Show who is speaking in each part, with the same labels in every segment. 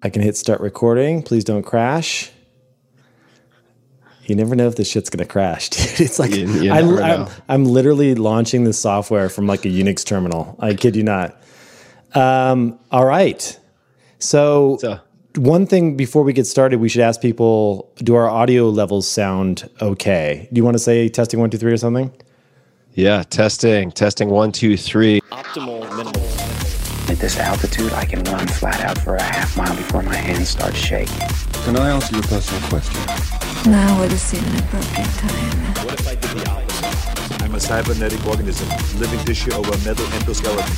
Speaker 1: I can hit start recording. Please don't crash. You never know if this shit's going to crash, dude. It's like, I'm literally launching this software from like a Unix terminal. I kid you not. All right. So one thing before we get started, we should ask people, do our audio levels sound okay? Do you want to say testing 1, 2, 3 or something?
Speaker 2: Yeah, testing 1, 2, 3.
Speaker 3: Optimal minimal.
Speaker 4: At this altitude, I can run flat out for a half mile before my hands start shaking.
Speaker 5: Can I ask you a personal question?
Speaker 6: Now would seem an appropriate time.
Speaker 3: What if I did the opposite?
Speaker 7: I'm a cybernetic organism, living tissue over a metal endoskeleton.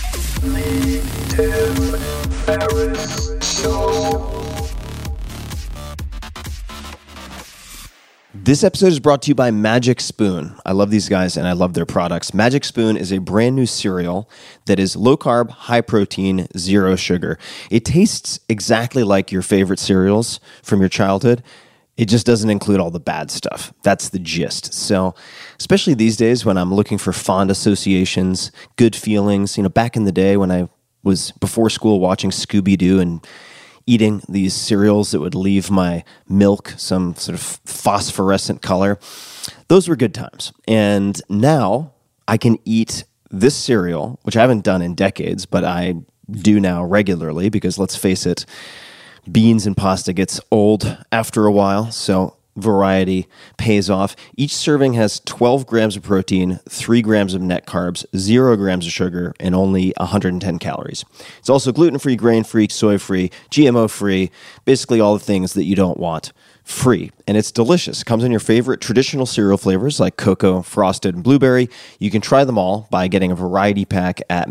Speaker 2: This episode is brought to you by Magic Spoon. I love these guys and I love their products. Magic Spoon is a brand new cereal that is low carb, high protein, zero sugar. It tastes exactly like your favorite cereals from your childhood. It just doesn't include all the bad stuff. That's the gist. So, especially these days when I'm looking for fond associations, good feelings, back in the day when I was before school watching Scooby-Doo and eating these cereals that would leave my milk some sort of phosphorescent color. Those were good times. And now I can eat this cereal, which I haven't done in decades, but I do now regularly because let's face it, beans and pasta gets old after a while, so variety pays off. Each serving has 12 grams of protein, 3 grams of net carbs, 0 grams of sugar, and only 110 calories. It's also gluten-free, grain-free, soy-free, GMO-free, basically all the things that you don't want free. And it's delicious. It comes in your favorite traditional cereal flavors like cocoa, frosted, and blueberry. You can try them all by getting a variety pack at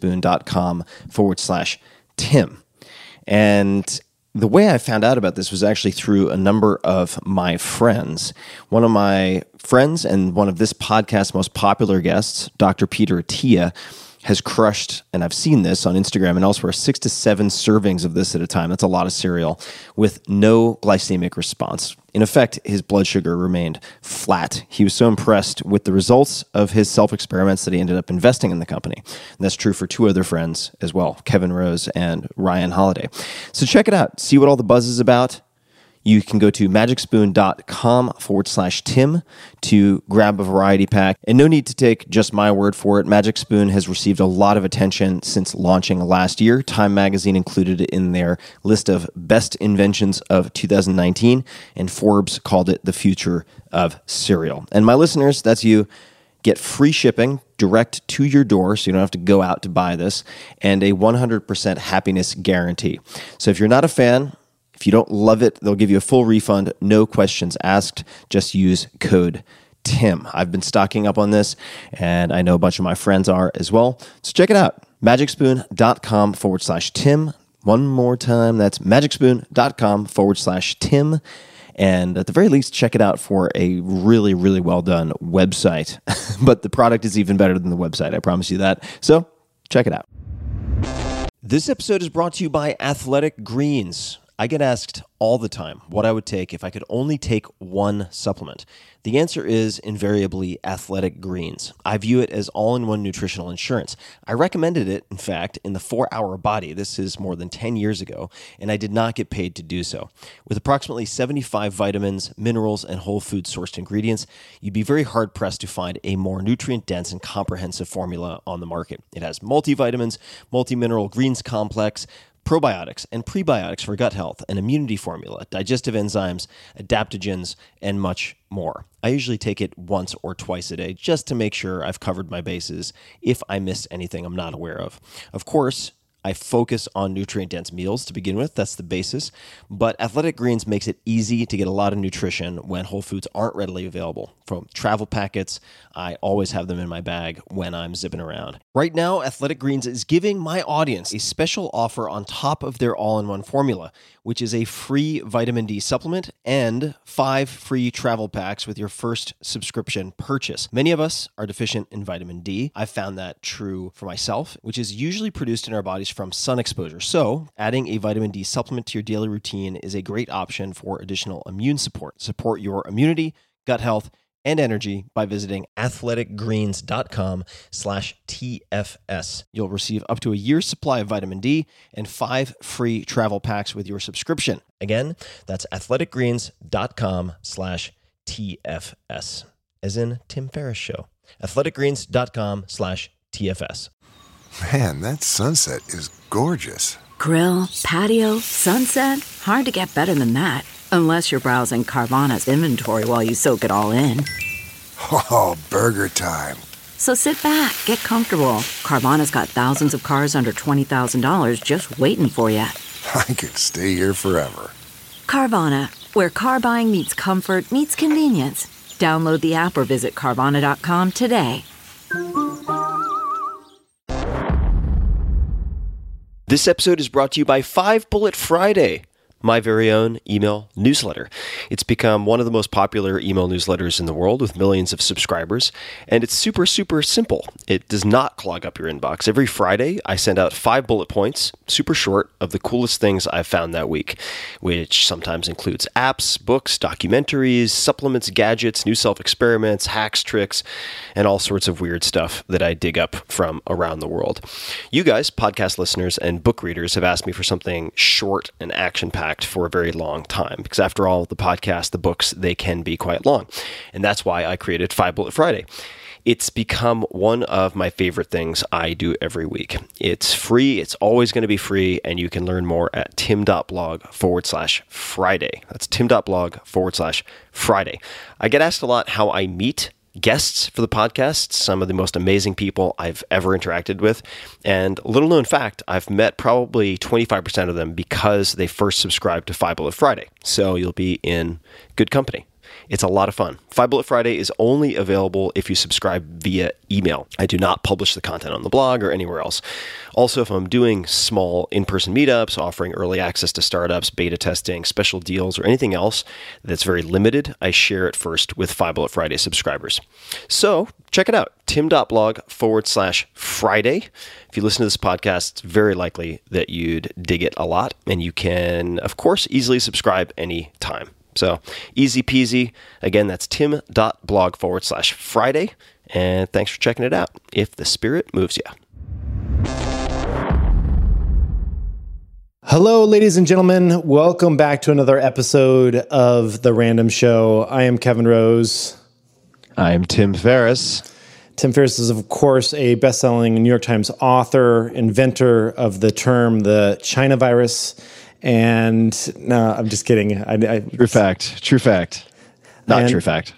Speaker 2: magicspoon.com/Tim. And the way I found out about this was actually through a number of my friends. One of my friends and one of this podcast's most popular guests, Dr. Peter Attia, has crushed, and I've seen this on Instagram and elsewhere, 6 to 7 servings of this at a time. That's a lot of cereal with no glycemic response. In effect, his blood sugar remained flat. He was so impressed with the results of his self-experiments that he ended up investing in the company. And that's true for 2 other friends as well, Kevin Rose and Ryan Holiday. So check it out. See what all the buzz is about. You can go to magicspoon.com/Tim to grab a variety pack. And no need to take just my word for it. Magic Spoon has received a lot of attention since launching last year. Time Magazine included it in their list of best inventions of 2019, and Forbes called it the future of cereal. And my listeners, that's you, get free shipping direct to your door, so you don't have to go out to buy this, and a 100% happiness guarantee. So if you're not a fan, if you don't love it, they'll give you a full refund, no questions asked. Just use code TIM. I've been stocking up on this, and I know a bunch of my friends are as well. So check it out, magicspoon.com/Tim. One more time, that's magicspoon.com/Tim. And at the very least, check it out for a really, really well done website. But the product is even better than the website, I promise you that. So check it out. This episode is brought to you by Athletic Greens. I get asked all the time what I would take if I could only take one supplement. The answer is invariably Athletic Greens. I view it as all-in-one nutritional insurance. I recommended it, in fact, in the 4-Hour Body. This is more than 10 years ago, and I did not get paid to do so. With approximately 75 vitamins, minerals, and whole food sourced ingredients, you'd be very hard-pressed to find a more nutrient-dense and comprehensive formula on the market. It has multivitamins, multi-mineral greens complex, probiotics and prebiotics for gut health, an immunity formula, digestive enzymes, adaptogens, and much more. I usually take it once or twice a day just to make sure I've covered my bases if I missed anything I'm not aware of. Of course, I focus on nutrient-dense meals to begin with. That's the basis. But Athletic Greens makes it easy to get a lot of nutrition when whole foods aren't readily available. From travel packets, I always have them in my bag when I'm zipping around. Right now, Athletic Greens is giving my audience a special offer on top of their all-in-one formula, which is a free vitamin D supplement and 5 free travel packs with your first subscription purchase. Many of us are deficient in vitamin D. I've found that true for myself, which is usually produced in our bodies from sun exposure. So adding a vitamin D supplement to your daily routine is a great option for additional immune support. Support your immunity, gut health, and energy by visiting athleticgreens.com/TFS. You'll receive up to a year's supply of vitamin D and 5 free travel packs with your subscription. Again, that's athleticgreens.com/TFS, as in Tim Ferriss Show. athleticgreens.com/TFS.
Speaker 8: Man, that sunset is gorgeous.
Speaker 9: Grill, patio, sunset. Hard to get better than that. Unless you're browsing Carvana's inventory while you soak it all in.
Speaker 8: Oh, burger time.
Speaker 9: So sit back, get comfortable. Carvana's got thousands of cars under $20,000 just waiting for you.
Speaker 8: I could stay here forever.
Speaker 9: Carvana, where car buying meets comfort meets convenience. Download the app or visit Carvana.com today.
Speaker 2: This episode is brought to you by 5 Bullet Friday, my very own email newsletter. It's become one of the most popular email newsletters in the world with millions of subscribers, and it's super, super simple. It does not clog up your inbox. Every Friday, I send out 5 bullet points, super short, of the coolest things I've found that week, which sometimes includes apps, books, documentaries, supplements, gadgets, new self-experiments, hacks, tricks, and all sorts of weird stuff that I dig up from around the world. You guys, podcast listeners and book readers, have asked me for something short and action-packed for a very long time, because after all, the podcast, the books, they can be quite long. And that's why I created 5 Bullet Friday. It's become one of my favorite things I do every week. It's free. It's always going to be free. And you can learn more at tim.blog/Friday. That's tim.blog/Friday. I get asked a lot how I meet guests for the podcast, some of the most amazing people I've ever interacted with. And little known fact, I've met probably 25% of them because they first subscribed to 5 Bullet Friday. So you'll be in good company. It's a lot of fun. 5 Bullet Friday is only available if you subscribe via email. I do not publish the content on the blog or anywhere else. Also, if I'm doing small in-person meetups, offering early access to startups, beta testing, special deals, or anything else that's very limited, I share it first with 5 Bullet Friday subscribers. So check it out, tim.blog/Friday. If you listen to this podcast, it's very likely that you'd dig it a lot, and you can, of course, easily subscribe anytime. So easy peasy. Again, that's tim.blog/Friday. And thanks for checking it out, if the spirit moves you.
Speaker 1: Hello, ladies and gentlemen. Welcome back to another episode of The Random Show. I am Kevin Rose.
Speaker 2: I am Tim Ferriss.
Speaker 1: Tim Ferriss is, of course, a best-selling New York Times author, inventor of the term the China virus. And no, I'm just kidding.
Speaker 2: True fact. Not true fact.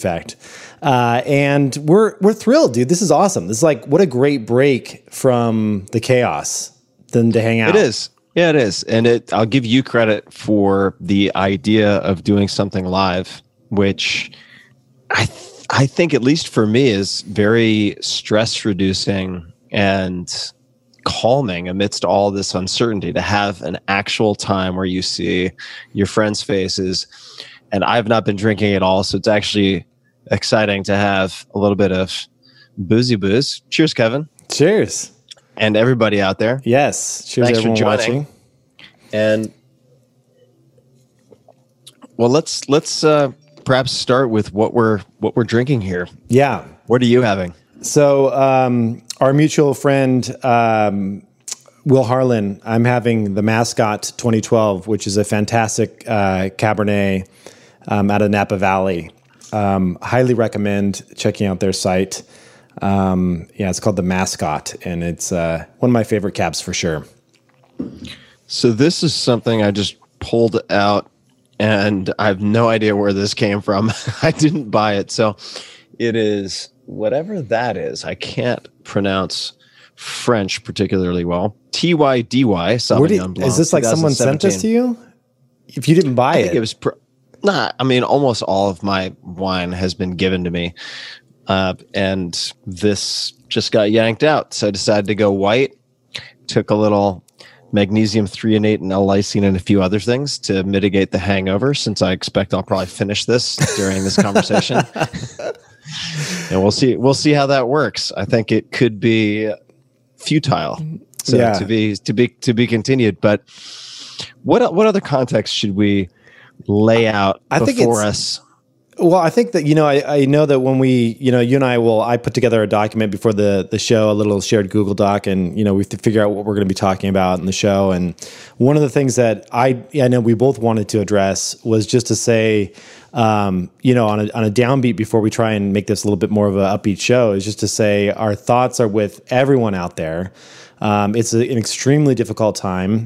Speaker 1: And we're thrilled, dude. This is awesome. This is like, what a great break from the chaos than to hang out.
Speaker 2: It is. Yeah, it is. And I'll give you credit for the idea of doing something live, which I think, at least for me, is very stress reducing and calming amidst all this uncertainty, to have an actual time where you see your friends' faces. And I've not been drinking at all, so it's actually exciting to have a little bit of boozy booze. Cheers, Kevin.
Speaker 1: Cheers.
Speaker 2: And everybody out there.
Speaker 1: Yes. Cheers,
Speaker 2: thanks
Speaker 1: everyone
Speaker 2: for joining.
Speaker 1: Watching.
Speaker 2: And well, let's perhaps start with what we're drinking here.
Speaker 1: Yeah.
Speaker 2: What are you having?
Speaker 1: So our mutual friend, Will Harlan, I'm having the Mascot 2012, which is a fantastic Cabernet out of Napa Valley. Highly recommend checking out their site. It's called the Mascot, and it's one of my favorite cabs for sure.
Speaker 2: So this is something I just pulled out, and I have no idea where this came from. I didn't buy it. So it is whatever that is. I can't pronounce French particularly well. TYDY Sauvignon Blanc.
Speaker 1: Is this like someone sent this to you? If you didn't buy it,
Speaker 2: it was almost all of my wine has been given to me, and this just got yanked out. So I decided to go white. Took a little magnesium threonate and L-lysine and a few other things to mitigate the hangover, since I expect I'll probably finish this during this conversation. And we'll see how that works. I think it could be futile. So to be continued. But what other context should we lay out before us?
Speaker 1: Well, I think that, I know that when we, you and I put together a document before the show, a little shared Google Doc, and, we have to figure out what we're going to be talking about in the show. And one of the things that I know we both wanted to address was just to say, on a downbeat before we try and make this a little bit more of an upbeat show, is just to say our thoughts are with everyone out there. It's an extremely difficult time.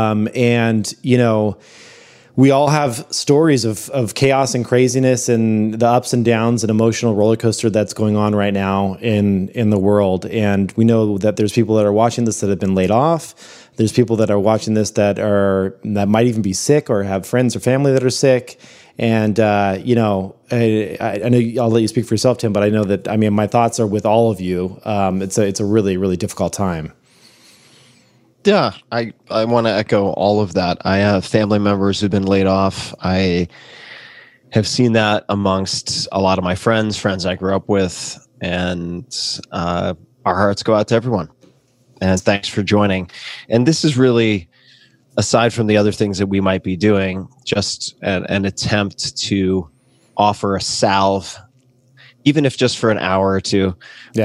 Speaker 1: We all have stories of chaos and craziness and the ups and downs and emotional roller coaster that's going on right now in the world. And we know that there's people that are watching this that have been laid off. There's people that are watching this that might even be sick or have friends or family that are sick. And, I know I'll let you speak for yourself, Tim, but I know that, my thoughts are with all of you. It's a really, really difficult time.
Speaker 2: Yeah, I want to echo all of that. I have family members who've been laid off. I have seen that amongst a lot of my friends I grew up with, and our hearts go out to everyone. And thanks for joining. And this is really, aside from the other things that we might be doing, just an attempt to offer a salve, even if just for an hour or two,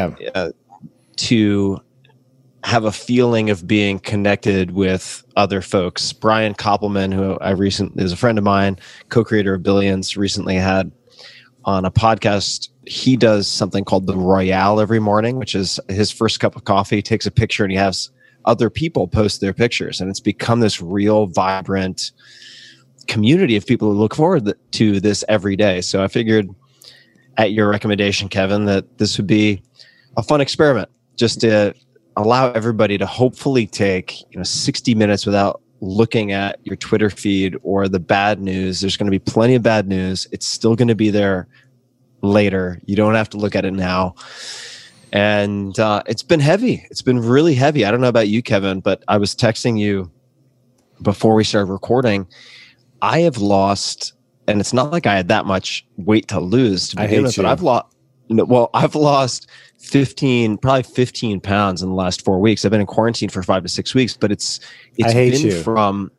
Speaker 2: to have a feeling of being connected with other folks. Brian Koppelman, who is a friend of mine, co-creator of Billions, recently had on a podcast. He does something called the Royale every morning, which is his first cup of coffee. He takes a picture and he has other people post their pictures. And it's become this real vibrant community of people who look forward to this every day. So I figured at your recommendation, Kevin, that this would be a fun experiment just to allow everybody to hopefully take 60 minutes without looking at your Twitter feed or the bad news. There's going to be plenty of bad news. It's still going to be there later. You don't have to look at it now. And it's been heavy. It's been really heavy. I don't know about you, Kevin, but I was texting you before we started recording. I have lost, and it's not like I had that much weight to lose to begin with, but I've lost 15 pounds in the last 4 weeks. I've been in quarantine for 5 to 6 weeks, but it's been from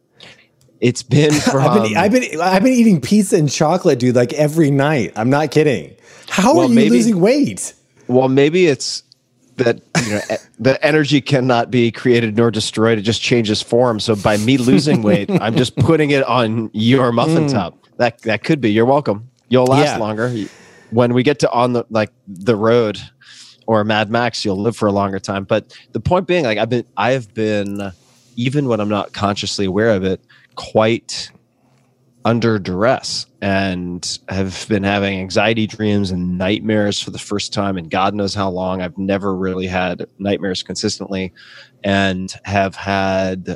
Speaker 1: I've been eating pizza and chocolate, dude, like every night. I'm not kidding. How are you losing weight?
Speaker 2: Well, maybe it's that the energy cannot be created nor destroyed. It just changes form. So by me losing weight, I'm just putting it on your muffin top. That could be. You're welcome. You'll last longer. When we get to on the road or Mad Max, you'll live for a longer time. But the point being, I have been, even when I'm not consciously aware of it, quite under duress, and have been having anxiety dreams and nightmares for the first time in God knows how long. I've never really had nightmares consistently, and have had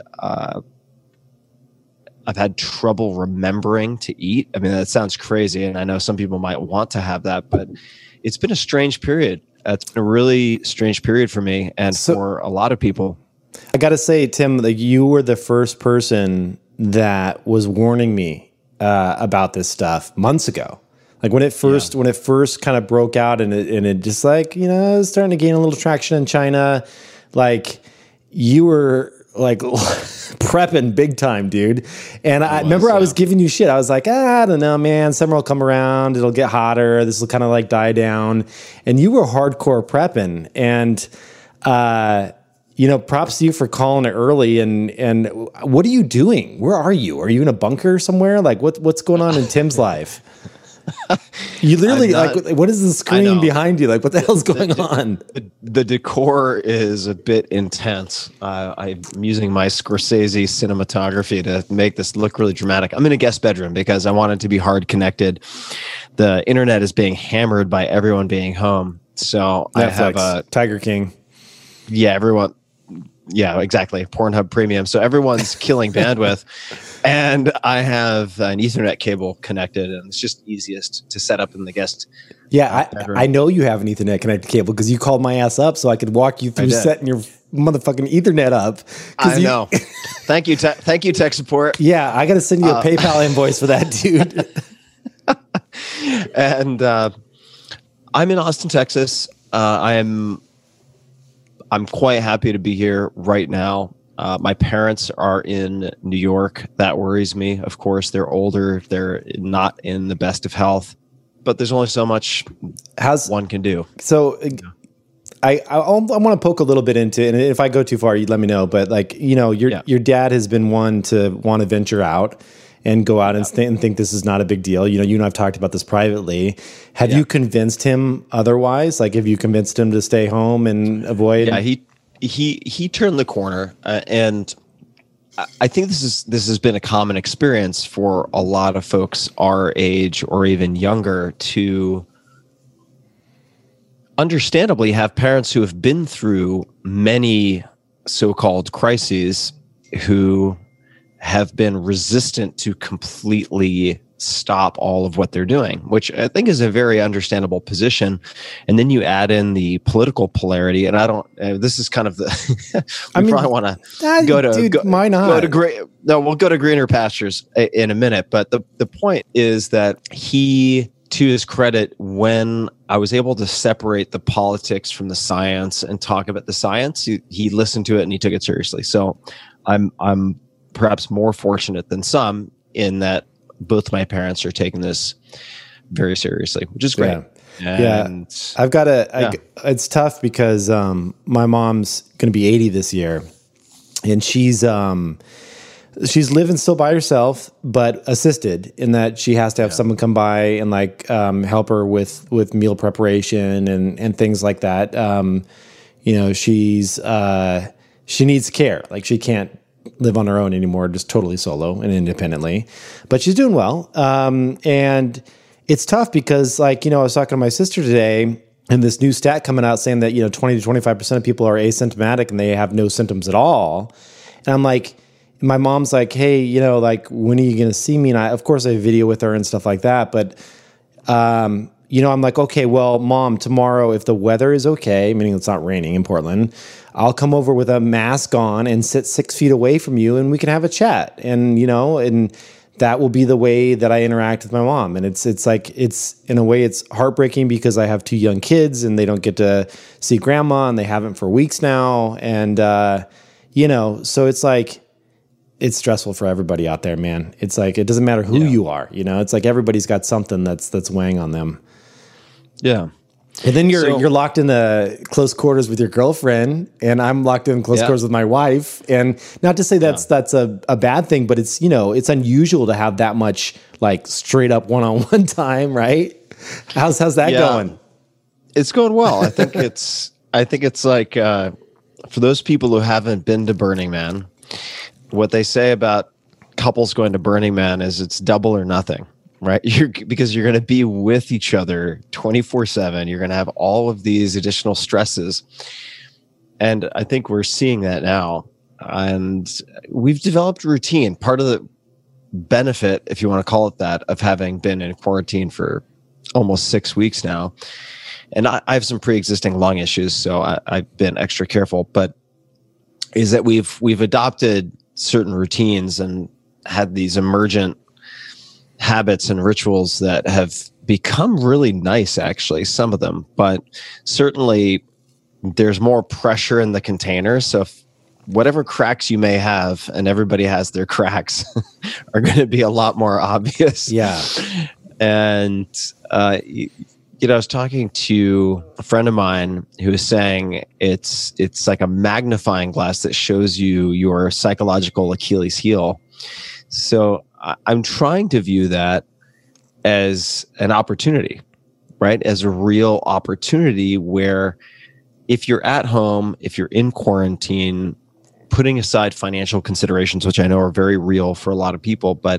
Speaker 2: I've had trouble remembering to eat. I mean, that sounds crazy, and I know some people might want to have that, but it's been a strange period. It's been a really strange period for me and for a lot of people.
Speaker 1: I got to say, Tim, you were the first person that was warning me about this stuff months ago. Like when it first kind of broke out, and it just it was starting to gain a little traction in China. Like you were prepping big time, dude. And I remember I was giving you shit. I was like, I don't know, man. Summer will come around. It'll get hotter. This will kind of die down. And you were hardcore prepping. And, props to you for calling it early. And what are you doing? Where are you? Are you in a bunker somewhere? What's going on in Tim's life? You literally what is the screen behind you? What the hell's going on?
Speaker 2: The decor is a bit intense. I'm using my Scorsese cinematography to make this look really dramatic. I'm in a guest bedroom because I want it to be hard connected. The internet is being hammered by everyone being home. So Netflix, I have a
Speaker 1: Tiger King.
Speaker 2: Yeah, everyone. Yeah, exactly. Pornhub Premium. So everyone's killing bandwidth. And I have an Ethernet cable connected, and it's just easiest to set up in the guest.
Speaker 1: Yeah, I know you have an Ethernet connected cable because you called my ass up so I could walk you through setting your motherfucking Ethernet up.
Speaker 2: I know. Thank you, tech support.
Speaker 1: Yeah, I got to send you a PayPal invoice for that, dude.
Speaker 2: And I'm in Austin, Texas. I'm quite happy to be here right now. My parents are in New York. That worries me. Of course, they're older. They're not in the best of health. but there's only so much one can do.
Speaker 1: So I want to poke a little bit into it, and if I go too far, you let me know. But like, your dad has been one to want to venture out and go out and think this is not a big deal. You and I've talked about this privately. Have you convinced him otherwise? Like, have you convinced him to stay home and avoid?
Speaker 2: Yeah, he turned the corner, and I think this has been a common experience for a lot of folks our age or even younger to understandably have parents who have been through many so-called crises who have been resistant to completely stop all of what they're doing, which I think is a very understandable position. And then you add in the political polarity, and I don't. This is kind of the. Probably want to go to.
Speaker 1: Why not?
Speaker 2: We'll go to greener pastures in a minute. But the point is that he, to his credit, when I was able to separate the politics from the science and talk about the science, he listened to it and he took it seriously. So I'm perhaps more fortunate than some in that both my parents are taking this very seriously, which is great.
Speaker 1: Yeah. I've got it's tough because my mom's going to be 80 this year, and she's living still by herself, but assisted in that she has to have someone come by and like help her with meal preparation and things like that. She needs care. Like, she can't live on her own anymore, just totally solo and independently, but she's doing well. And it's tough because, like, I was talking to my sister today, and this new stat coming out saying that, 20 to 25% of people are asymptomatic and they have no symptoms at all. And I'm like, my mom's like, hey, like, when are you going to see me? And of course I have video with her and stuff like that. But, I'm like, okay, well, Mom, tomorrow, if the weather is okay, meaning it's not raining in Portland, I'll come over with a mask on and sit 6 feet away from you and we can have a chat. And, and that will be the way that I interact with my mom. And it's like, it's in a way, it's heartbreaking because I have 2 young kids and they don't get to see grandma, and they haven't for weeks now. And, so it's like, it's stressful for everybody out there, man. It's like, it doesn't matter who you are, it's like everybody's got something that's weighing on them.
Speaker 2: Yeah.
Speaker 1: And then you're locked in the close quarters with your girlfriend, and I'm locked in close quarters with my wife. And not to say that's a bad thing, but it's, it's unusual to have that much like straight up one-on-one time, right? How's that going?
Speaker 2: It's going well. I think it's like, for those people who haven't been to Burning Man, what they say about couples going to Burning Man is it's double or nothing. Right, because you're going to be with each other 24/7. You're going to have all of these additional stresses, and I think we're seeing that now. And we've developed routine. Part of the benefit, if you want to call it that, of having been in quarantine for almost 6 weeks now, and I have some pre-existing lung issues, so I've been extra careful. But is that we've adopted certain routines and had these emergent habits and rituals that have become really nice, actually, some of them, but certainly there's more pressure in the container. So if whatever cracks you may have, and everybody has their cracks, are going to be a lot more obvious.
Speaker 1: Yeah.
Speaker 2: And, I was talking to a friend of mine who was saying it's like a magnifying glass that shows you your psychological Achilles heel. So I'm trying to view that as an opportunity, right? As a real opportunity where if you're at home, if you're in quarantine, putting aside financial considerations, which I know are very real for a lot of people, but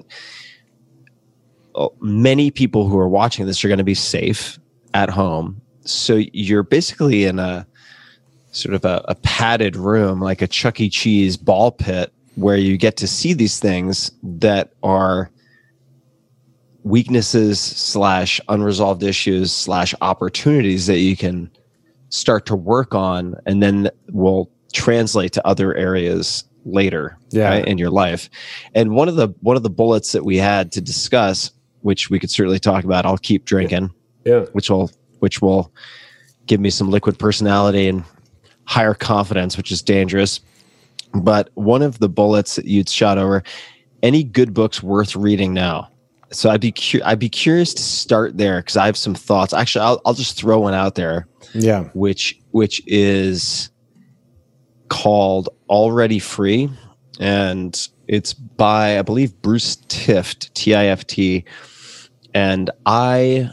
Speaker 2: many people who are watching this are going to be safe at home. So you're basically in a sort of a padded room, like a Chuck E. Cheese ball pit, where you get to see these things that are weaknesses / unresolved issues / opportunities that you can start to work on, and then will translate to other areas later in your life. And one of the bullets that we had to discuss, which we could certainly talk about, I'll keep drinking, which will give me some liquid personality and higher confidence, which is dangerous. But one of the bullets that you'd shot over, any good books worth reading now? So I'd be curious to start there because I have some thoughts. Actually, I'll just throw one out there.
Speaker 1: Yeah.
Speaker 2: Which is called Already Free, and it's by, I believe, Bruce Tift, T-I-F-T, and I've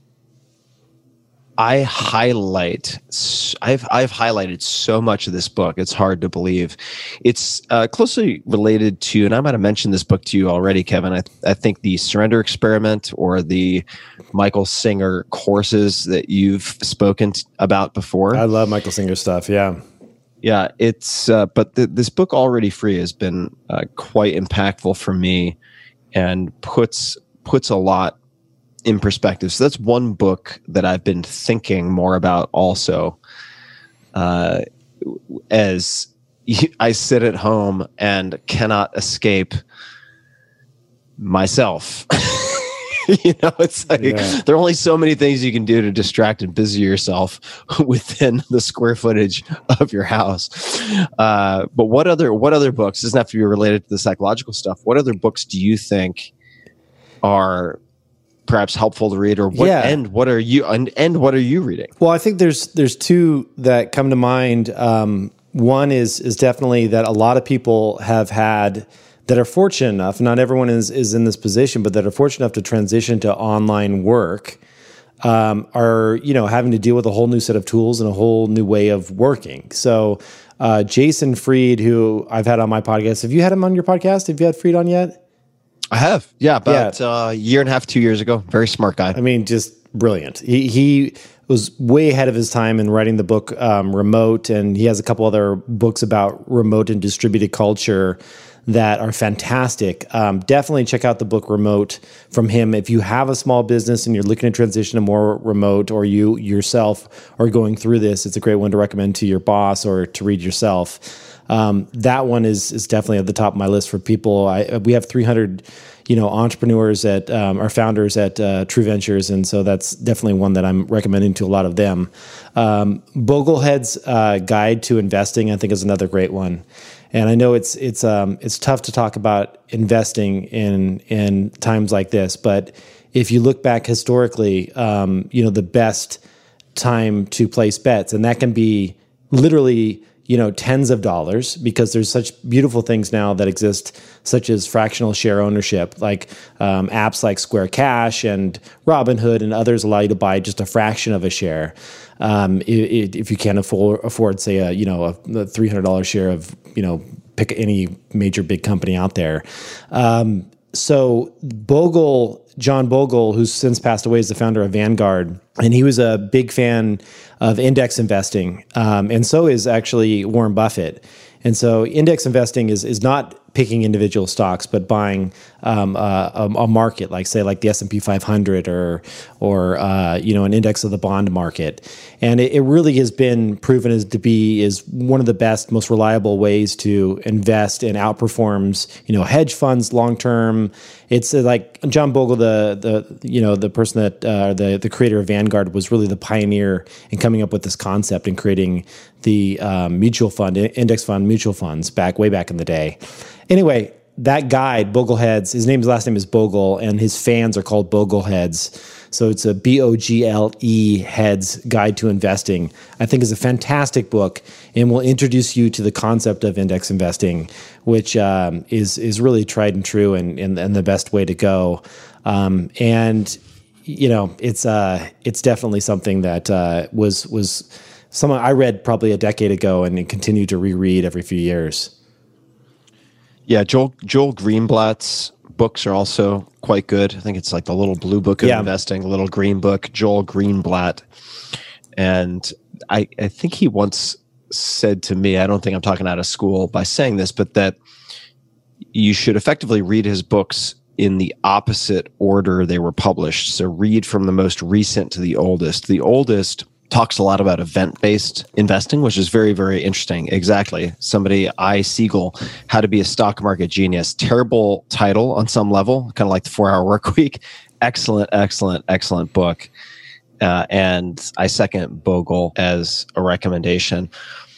Speaker 2: highlighted so much of this book. It's hard to believe. It's closely related to, and I might have mentioned this book to you already, Kevin. I think the Surrender Experiment or the Michael Singer courses that you've spoken about before.
Speaker 1: I love Michael Singer stuff. Yeah.
Speaker 2: Yeah. It's, but this book Already Free has been quite impactful for me and puts a lot in perspective. So that's one book that I've been thinking more about also, as I sit at home and cannot escape myself. It's like there are only so many things you can do to distract and busy yourself within the square footage of your house. But what other books, doesn't have to be related to the psychological stuff, what other books do you think are perhaps helpful to read, or what what are you reading?
Speaker 1: Well, I think there's two that come to mind. One is definitely that a lot of people have had, that are fortunate enough, not everyone is in this position, but that are fortunate enough to transition to online work, are having to deal with a whole new set of tools and a whole new way of working. So Jason Fried, who I've had on my podcast, have you had him on your podcast? Have you had Fried on yet?
Speaker 2: I have, about a year and a half, 2 years ago. Very smart guy.
Speaker 1: I mean, just brilliant. He was way ahead of his time in writing the book Remote, and he has a couple other books about remote and distributed culture that are fantastic. Definitely check out the book Remote from him. If you have a small business and you're looking to transition to more remote, or you yourself are going through this, it's a great one to recommend to your boss or to read yourself. That one is definitely at the top of my list for people. We have 300, entrepreneurs at our founders at True Ventures, and so that's definitely one that I'm recommending to a lot of them. Boglehead's Guide to Investing, I think, is another great one. And I know it's tough to talk about investing in times like this, but if you look back historically, the best time to place bets, and that can be literally tens of dollars, because there's such beautiful things now that exist, such as fractional share ownership, like apps like Square Cash and Robinhood and others allow you to buy just a fraction of a share. If you can't afford, say, a $300 share of, pick any major big company out there. So John Bogle, who's since passed away, is the founder of Vanguard, and he was a big fan of index investing. And so is actually Warren Buffett. And so index investing is not picking individual stocks, but buying a market, like the S&P 500 or an index of the bond market. And it really has been proven is one of the best, most reliable ways to invest, and outperforms hedge funds long term. It's like John Bogle, the person that the creator of Vanguard, was really the pioneer in coming up with this concept and creating the mutual fund, index fund, mutual funds way back in the day. Anyway, that guide, Bogleheads, his last name is Bogle, and his fans are called Bogleheads. So it's a Bogle Heads Guide to Investing. I think is a fantastic book, and will introduce you to the concept of index investing, which is really tried and true and the best way to go. It's definitely something that was someone I read probably a decade ago and continue to reread every few years.
Speaker 2: Yeah, Joel Greenblatt's books are also quite good. I think it's like the Little Blue Book of Investing, the Little Green Book, Joel Greenblatt. And I think he once said to me, I don't think I'm talking out of school by saying this, but that you should effectively read his books in the opposite order they were published. So read from the most recent to the oldest. The oldest talks a lot about event-based investing, which is very, very interesting. Exactly. Somebody, I. Siegel, How to Be a Stock Market Genius. Terrible title on some level, kind of like the 4-Hour Workweek. Excellent, excellent, excellent book. And I second Bogle as a recommendation.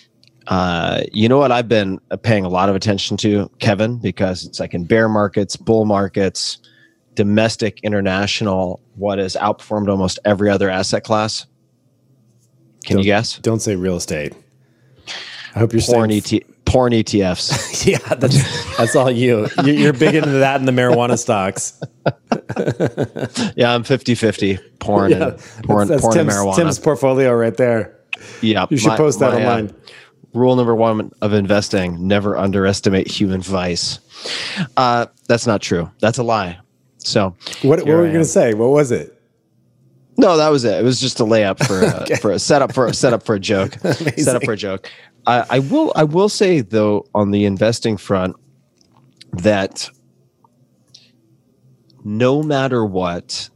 Speaker 2: You know what I've been paying a lot of attention to, Kevin, because it's like in bear markets, bull markets, domestic, international, what has outperformed almost every other asset class? Can you guess?
Speaker 1: Don't say real estate. I hope you're
Speaker 2: porn ETFs.
Speaker 1: Yeah, that's all you. You're big into that and the marijuana stocks.
Speaker 2: Yeah, I'm 50-50. Porn and marijuana.
Speaker 1: Tim's portfolio right there.
Speaker 2: Yeah,
Speaker 1: you should post that online.
Speaker 2: Rule number 1 of investing: never underestimate human vice. That's not true. That's a lie. So
Speaker 1: what were you going to say? What was it?
Speaker 2: No, that was it. It was just a layup for a setup for a joke. Set up for a joke. I will say though, on the investing front, that no matter what,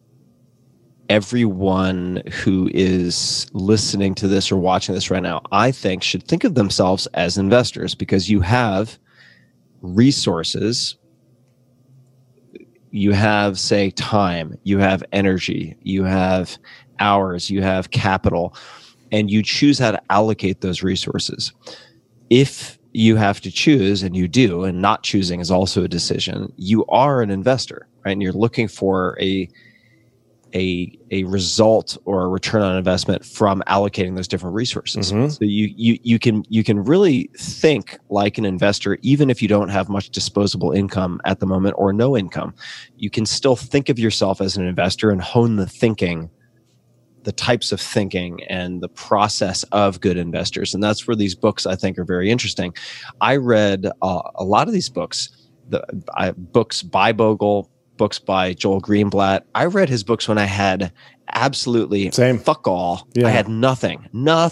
Speaker 2: everyone who is listening to this or watching this right now, I think, should think of themselves as investors, because you have resources. You have, say, time, you have energy, you have hours, you have capital, and you choose how to allocate those resources. If you have to choose, and you do, and not choosing is also a decision, you are an investor, right? And you're looking for a result or a return on investment from allocating those different resources. Mm-hmm. So you can really think like an investor, even if you don't have much disposable income at the moment or no income. You can still think of yourself as an investor and hone the thinking, the types of thinking and the process of good investors. And that's where these books, I think, are very interesting. I read a lot of these books, books by Bogle, books by Joel Greenblatt. I read his books when I had absolutely fuck all. Yeah. I had nothing.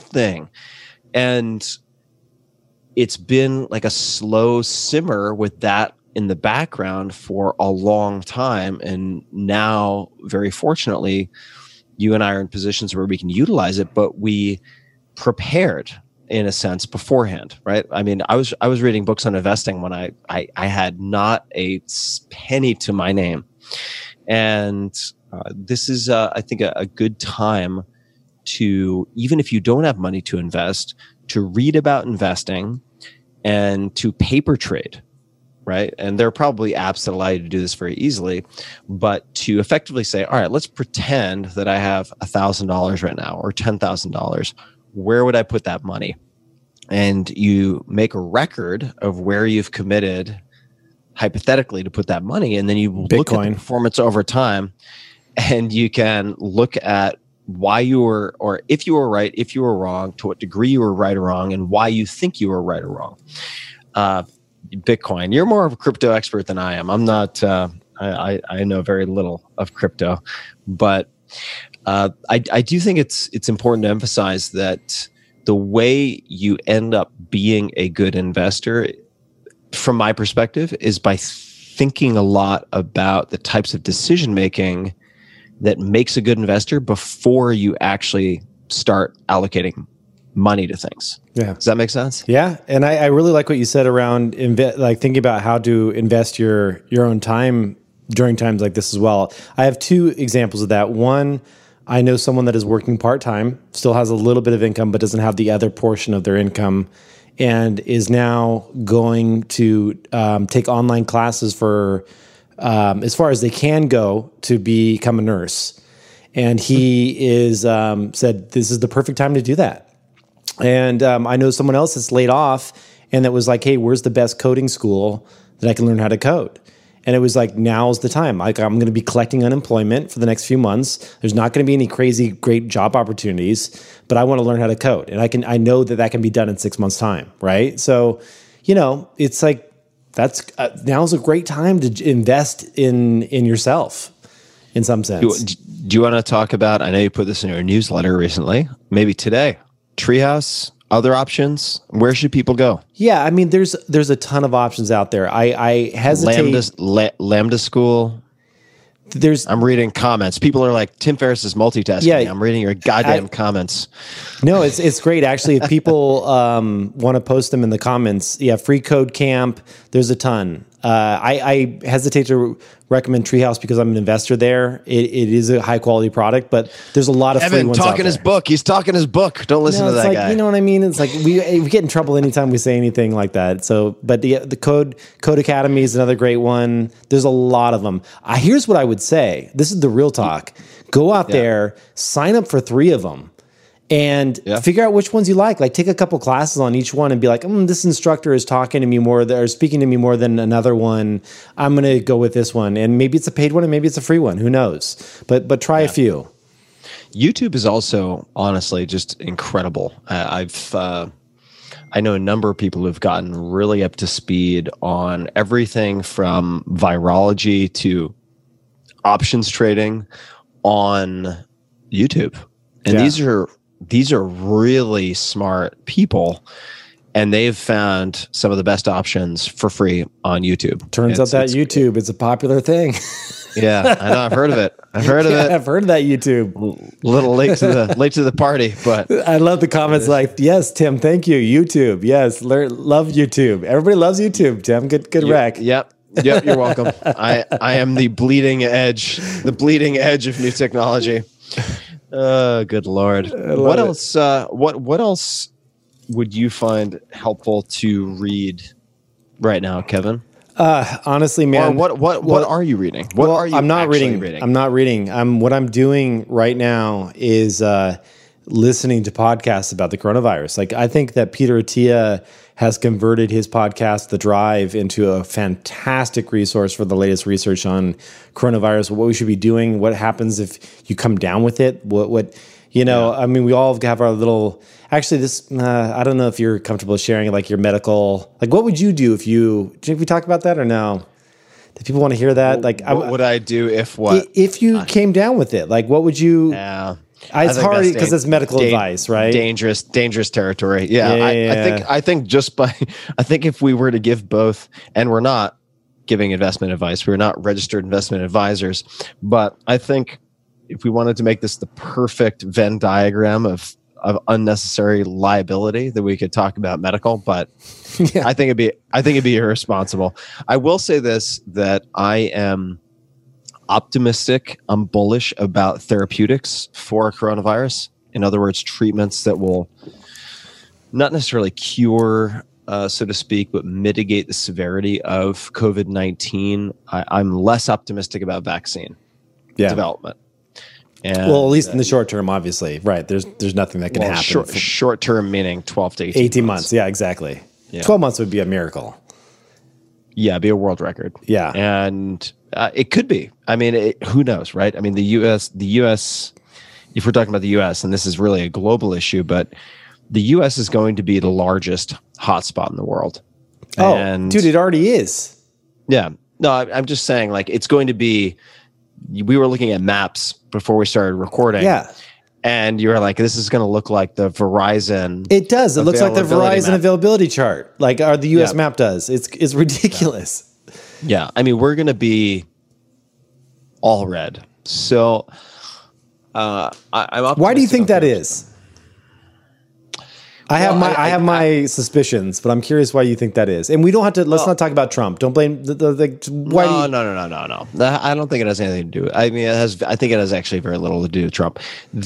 Speaker 2: And it's been like a slow simmer with that in the background for a long time. And now, very fortunately, you and I are in positions where we can utilize it, but we prepared in a sense beforehand, right? I mean, I was reading books on investing when I had not a penny to my name. And this is, I think, a good time to, even if you don't have money to invest, to read about investing and to paper trade, right? And there are probably apps that allow you to do this very easily, but to effectively say, all right, let's pretend that I have $1,000 right now or $10,000. Where would I put that money? And you make a record of where you've committed hypothetically to put that money. And then you look at the performance over time, and you can look at why you were, or if you were right, if you were wrong, to what degree you were right or wrong, and why you think you were right or wrong. Bitcoin, you're more of a crypto expert than I am. I'm not, I know very little of crypto, but I do think it's important to emphasize that the way you end up being a good investor, from my perspective, is by thinking a lot about the types of decision making that makes a good investor before you actually start allocating money to things. Yeah. Does that make sense?
Speaker 1: Yeah. And I really like what you said around like thinking about how to invest your own time during times like this as well. I have two examples of that. One, I know someone that is working part-time, still has a little bit of income, but doesn't have the other portion of their income, and is now going to take online classes for, as far as they can go, to become a nurse. And he is said, this is the perfect time to do that. And I know someone else that's laid off and that was like, hey, where's the best coding school that I can learn how to code? And it was like, now's the time. Like, I'm going to be collecting unemployment for the next few months. There's not going to be any crazy great job opportunities, but I want to learn how to code. And I know that can be done in 6 months' time, right? So, it's like, now's a great time to invest in yourself in some sense.
Speaker 2: Do you want to talk about, I know you put this in your newsletter recently, maybe today, Treehouse, other options? Where should people go?
Speaker 1: Yeah, I mean, there's a ton of options out there. I hesitate.
Speaker 2: Lambda School. I'm reading comments. People are like, Tim Ferriss is multitasking. Yeah, I'm reading your goddamn comments.
Speaker 1: No, it's great. Actually, if people want to post them in the comments, yeah, Free Code Camp, there's a ton. I hesitate to recommend Treehouse because I'm an investor there. It is a high quality product, but there's a lot of free ones out
Speaker 2: talking
Speaker 1: there.
Speaker 2: his book. He's talking his book. Don't listen to that guy.
Speaker 1: You know what I mean? It's like we get in trouble anytime we say anything like that. So, but the Code Academy is another great one. There's a lot of them. Here's what I would say. This is the real talk. Go out there, sign up for 3 of them. And figure out which ones you like. Like take a couple classes on each one and be like, this instructor is talking to me more or speaking to me more than another one. I'm going to go with this one. And maybe it's a paid one and maybe it's a free one. Who knows? But try a few.
Speaker 2: YouTube is also honestly just incredible. I know a number of people who've gotten really up to speed on everything from virology to options trading on YouTube. And these are really smart people, and they've found some of the best options for free on YouTube.
Speaker 1: Turns out that YouTube is a popular thing.
Speaker 2: Yeah, I know. I've heard of it. I've heard of
Speaker 1: that YouTube.
Speaker 2: A little late to the party, but
Speaker 1: I love the comments like, "Yes, Tim, thank you, YouTube. Yes, love YouTube. Everybody loves YouTube. Tim, good rec.
Speaker 2: Yep, you're welcome. I am the bleeding edge of new technology. Good Lord. What else? What else would you find helpful to read right now, Kevin?
Speaker 1: Honestly, man.
Speaker 2: Or what are you reading? What are you?
Speaker 1: I'm not reading. I'm not reading. What I'm doing right now is listening to podcasts about the coronavirus. Like I think that Peter Attia has converted his podcast, The Drive, into a fantastic resource for the latest research on coronavirus, what we should be doing, what happens if you come down with it, I mean, we all have our little, actually this, I don't know if you're comfortable sharing like your medical, like what would you do if we talk about that or no? Do people want to hear that? Like,
Speaker 2: what would I do if what?
Speaker 1: If you came down with it, like what would you?
Speaker 2: Yeah.
Speaker 1: It's hard because it's medical advice, right?
Speaker 2: Dangerous territory. Yeah, I think if we were to give both, and we're not giving investment advice, we're not registered investment advisors, but I think if we wanted to make this the perfect Venn diagram of unnecessary liability, that we could talk about medical, but I think it'd be irresponsible. I will say this, that I am optimistic. I'm bullish about therapeutics for coronavirus. In other words, treatments that will not necessarily cure, so to speak, but mitigate the severity of COVID-19. I'm less optimistic about vaccine development. And,
Speaker 1: at least in the short term, obviously, right? There's nothing that can happen.
Speaker 2: Short term meaning 12 to
Speaker 1: 18 months. Yeah, exactly. Yeah. 12 months would be a miracle.
Speaker 2: Yeah, it'd be a world record.
Speaker 1: Yeah,
Speaker 2: and it could be. I mean, who knows, right? I mean, the U.S. If we're talking about the U.S., and this is really a global issue, but the U.S. is going to be the largest hotspot in the world.
Speaker 1: Dude, it already is.
Speaker 2: Yeah. No, I'm just saying, like, it's going to be. We were looking at maps before we started recording.
Speaker 1: Yeah.
Speaker 2: And you were like, this is going to look like the Verizon.
Speaker 1: It does. It looks like the Verizon availability chart, like the U.S. map does. It's ridiculous.
Speaker 2: Yeah. I mean, we're going to be all red. So I'm optimistic.
Speaker 1: Why do you think that is? I have my suspicions, but I'm curious why you think that is. And we don't have to. Let's not talk about Trump. Don't blame why.
Speaker 2: No. I don't think it has anything to do. I mean, I think it has actually very little to do with Trump.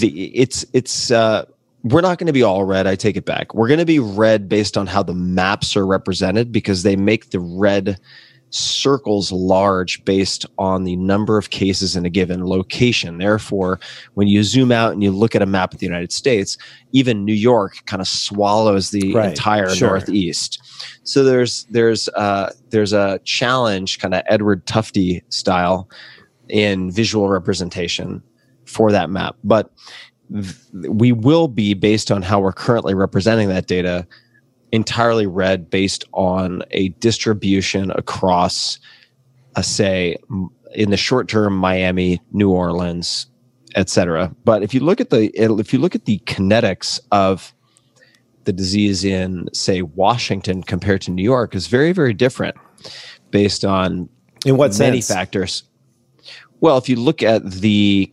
Speaker 2: We're not going to be all red. I take it back. We're going to be red based on how the maps are represented, because they make the red circles large based on the number of cases in a given location. Therefore, when you zoom out and you look at a map of the United States, even New York kind of swallows the entire Northeast. So there's a challenge, kind of Edward Tufte style, in visual representation for that map. But we will be, based on how we're currently representing that data, entirely red based on a distribution across, say, in the short term, Miami, New Orleans, etc. But if you look at the kinetics of the disease in, say, Washington compared to New York, is very, very different based on many factors. Well, if you look at the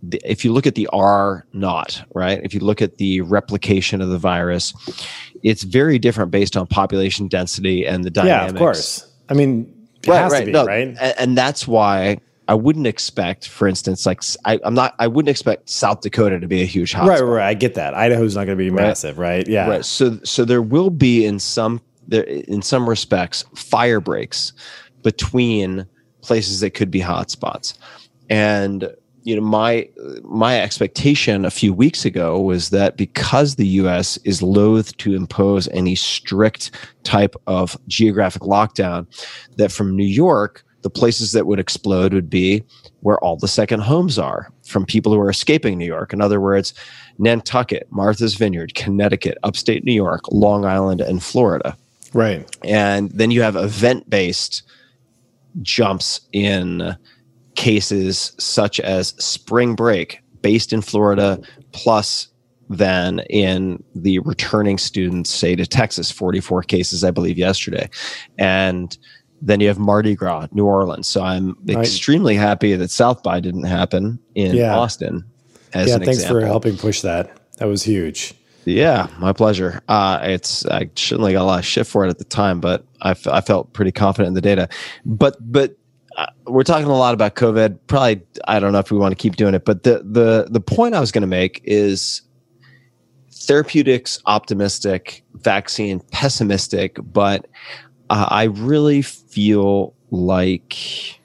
Speaker 2: R naught, right? If you look at the replication of the virus, it's very different based on population density and the dynamics.
Speaker 1: Yeah, of course. I mean, It has to be,
Speaker 2: no,
Speaker 1: right?
Speaker 2: And that's why I wouldn't expect, for instance, like I wouldn't expect South Dakota to be a huge hotspot.
Speaker 1: Right. I get that. Idaho's not going to be massive, right? Yeah.
Speaker 2: Right. So there will be in some respects fire breaks between places that could be hotspots. And my expectation a few weeks ago was that because the U.S. is loath to impose any strict type of geographic lockdown, that from New York, the places that would explode would be where all the second homes are from people who are escaping New York. In other words, Nantucket, Martha's Vineyard, Connecticut, upstate New York, Long Island, and Florida.
Speaker 1: Right.
Speaker 2: And then you have event-based jumps in cases such as spring break based in Florida, plus then in the returning students, say to Texas, 44 cases, I believe, yesterday. And then you have Mardi Gras, New Orleans. So I'm extremely happy that South by didn't happen in Austin. Thanks
Speaker 1: for helping push that. That was huge.
Speaker 2: Yeah, my pleasure. I certainly got a lot of shit for it at the time, but I felt pretty confident in the data. But we're talking a lot about COVID. Probably, I don't know if we want to keep doing it, but the point I was going to make is therapeutics optimistic, vaccine pessimistic, but I really feel like,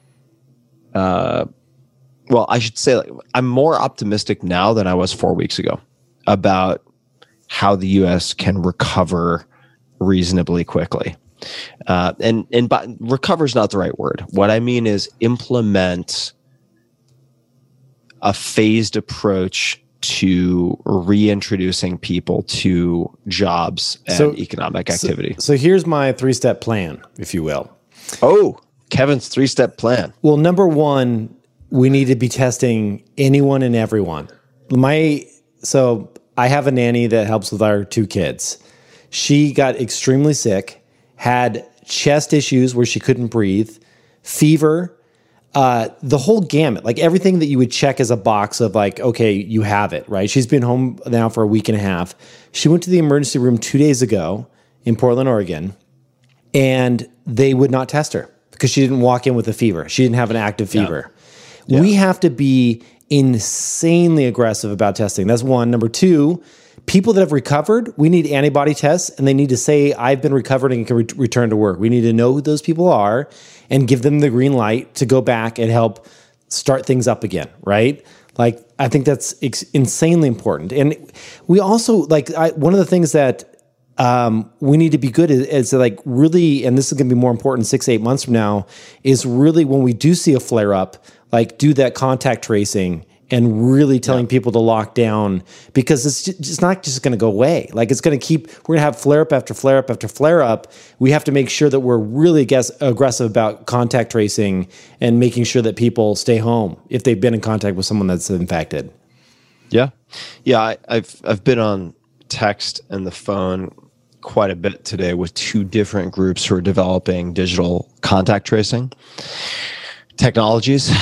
Speaker 2: I should say, I'm more optimistic now than I was 4 weeks ago about how the U.S. can recover reasonably quickly. And recover is not the right word. What I mean is implement a phased approach to reintroducing people to jobs and economic activity.
Speaker 1: So here's my 3-step plan, if you will.
Speaker 2: Oh, Kevin's 3-step plan.
Speaker 1: Well, number one, we need to be testing anyone and everyone. So I have a nanny that helps with our 2 kids. She got extremely sick, had chest issues where she couldn't breathe, fever, the whole gamut, like everything that you would check as a box of like, okay, you have it, right? She's been home now for a week and a half. She went to the emergency room 2 days ago in Portland, Oregon, and they would not test her because she didn't walk in with a fever. She didn't have an active fever. Yeah. We have to be insanely aggressive about testing. That's one. Number two, people that have recovered, we need antibody tests, and they need to say, I've been recovered and can return to work. We need to know who those people are and give them the green light to go back and help start things up again, right? Like, I think that's insanely important. And we also, one of the things that we need to be good at is like really, and this is going to be more important 6-8 months from now, is really when we do see a flare up, like do that contact tracing and really telling people to lock down, because it's not just going to go away. Like it's going to keep, we're going to have flare up after flare up after flare up. We have to make sure that we're really aggressive about contact tracing and making sure that people stay home if they've been in contact with someone that's infected.
Speaker 2: Yeah. Yeah. I've been on text and the phone quite a bit today with 2 different groups who are developing digital contact tracing technologies.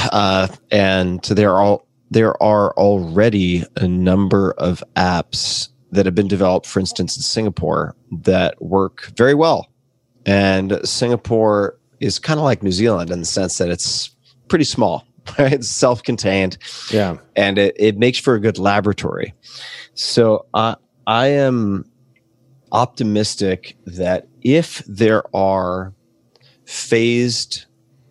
Speaker 2: And there are already a number of apps that have been developed, for instance, in Singapore, that work very well. And Singapore is kind of like New Zealand in the sense that it's pretty small, right? It's self-contained.
Speaker 1: Yeah.
Speaker 2: And it makes for a good laboratory. So I am optimistic that if there are phased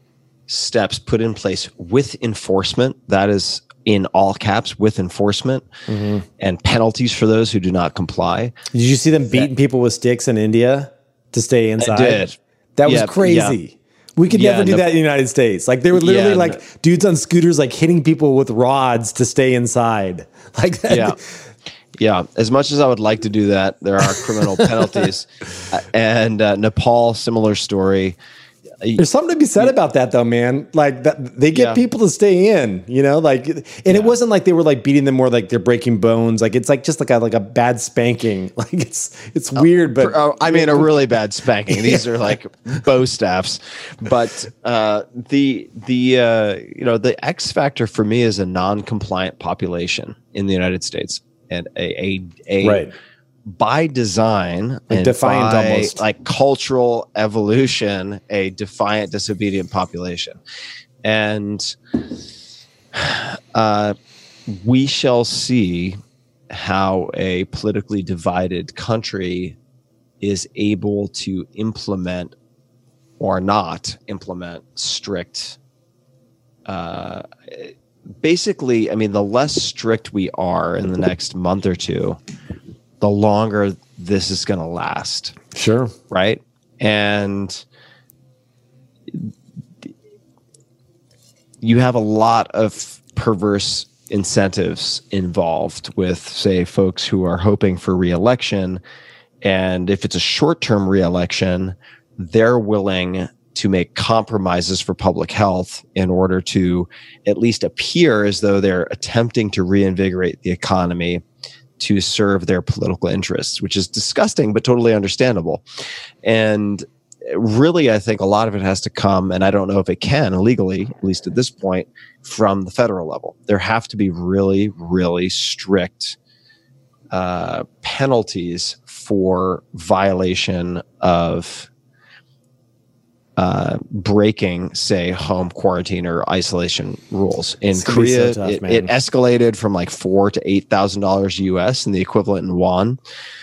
Speaker 2: steps put in place with enforcement, that is in all caps, with enforcement and penalties for those who do not comply.
Speaker 1: Did you see them beating people with sticks in India to stay inside?
Speaker 2: I did.
Speaker 1: That was crazy. Yeah. We could never do that in the United States. Like they were literally dudes on scooters, like hitting people with rods to stay inside. Like that.
Speaker 2: Yeah. Yeah. As much as I would like to do that, there are criminal penalties. And Nepal, similar story.
Speaker 1: There's something to be said about that, though, man. Like that, they get people to stay in, you know. Like, and it wasn't like they were like beating them more, like they're breaking bones. Like it's like just like a bad spanking. Like it's weird, but
Speaker 2: I mean a really bad spanking. These are like bow staffs. But the X factor for me is a non-compliant population in the United States, and a by design and
Speaker 1: defiant
Speaker 2: by
Speaker 1: almost.
Speaker 2: like cultural evolution, a defiant, disobedient population. And we shall see how a politically divided country is able to implement or not implement strict basically, I mean, the less strict we are in the next month or two, the longer this is going to last.
Speaker 1: Sure.
Speaker 2: Right? And you have a lot of perverse incentives involved with, say, folks who are hoping for re-election. And if it's a short-term re-election, they're willing to make compromises for public health in order to at least appear as though they're attempting to reinvigorate the economy to serve their political interests, which is disgusting, but totally understandable. And really, I think a lot of it has to come, and I don't know if it can legally, at least at this point, from the federal level. There have to be really, really strict penalties for violation of breaking, say, home quarantine or isolation rules. In Korea,
Speaker 1: so tough,
Speaker 2: it escalated from like $4,000 to $8,000 US, and the equivalent in won.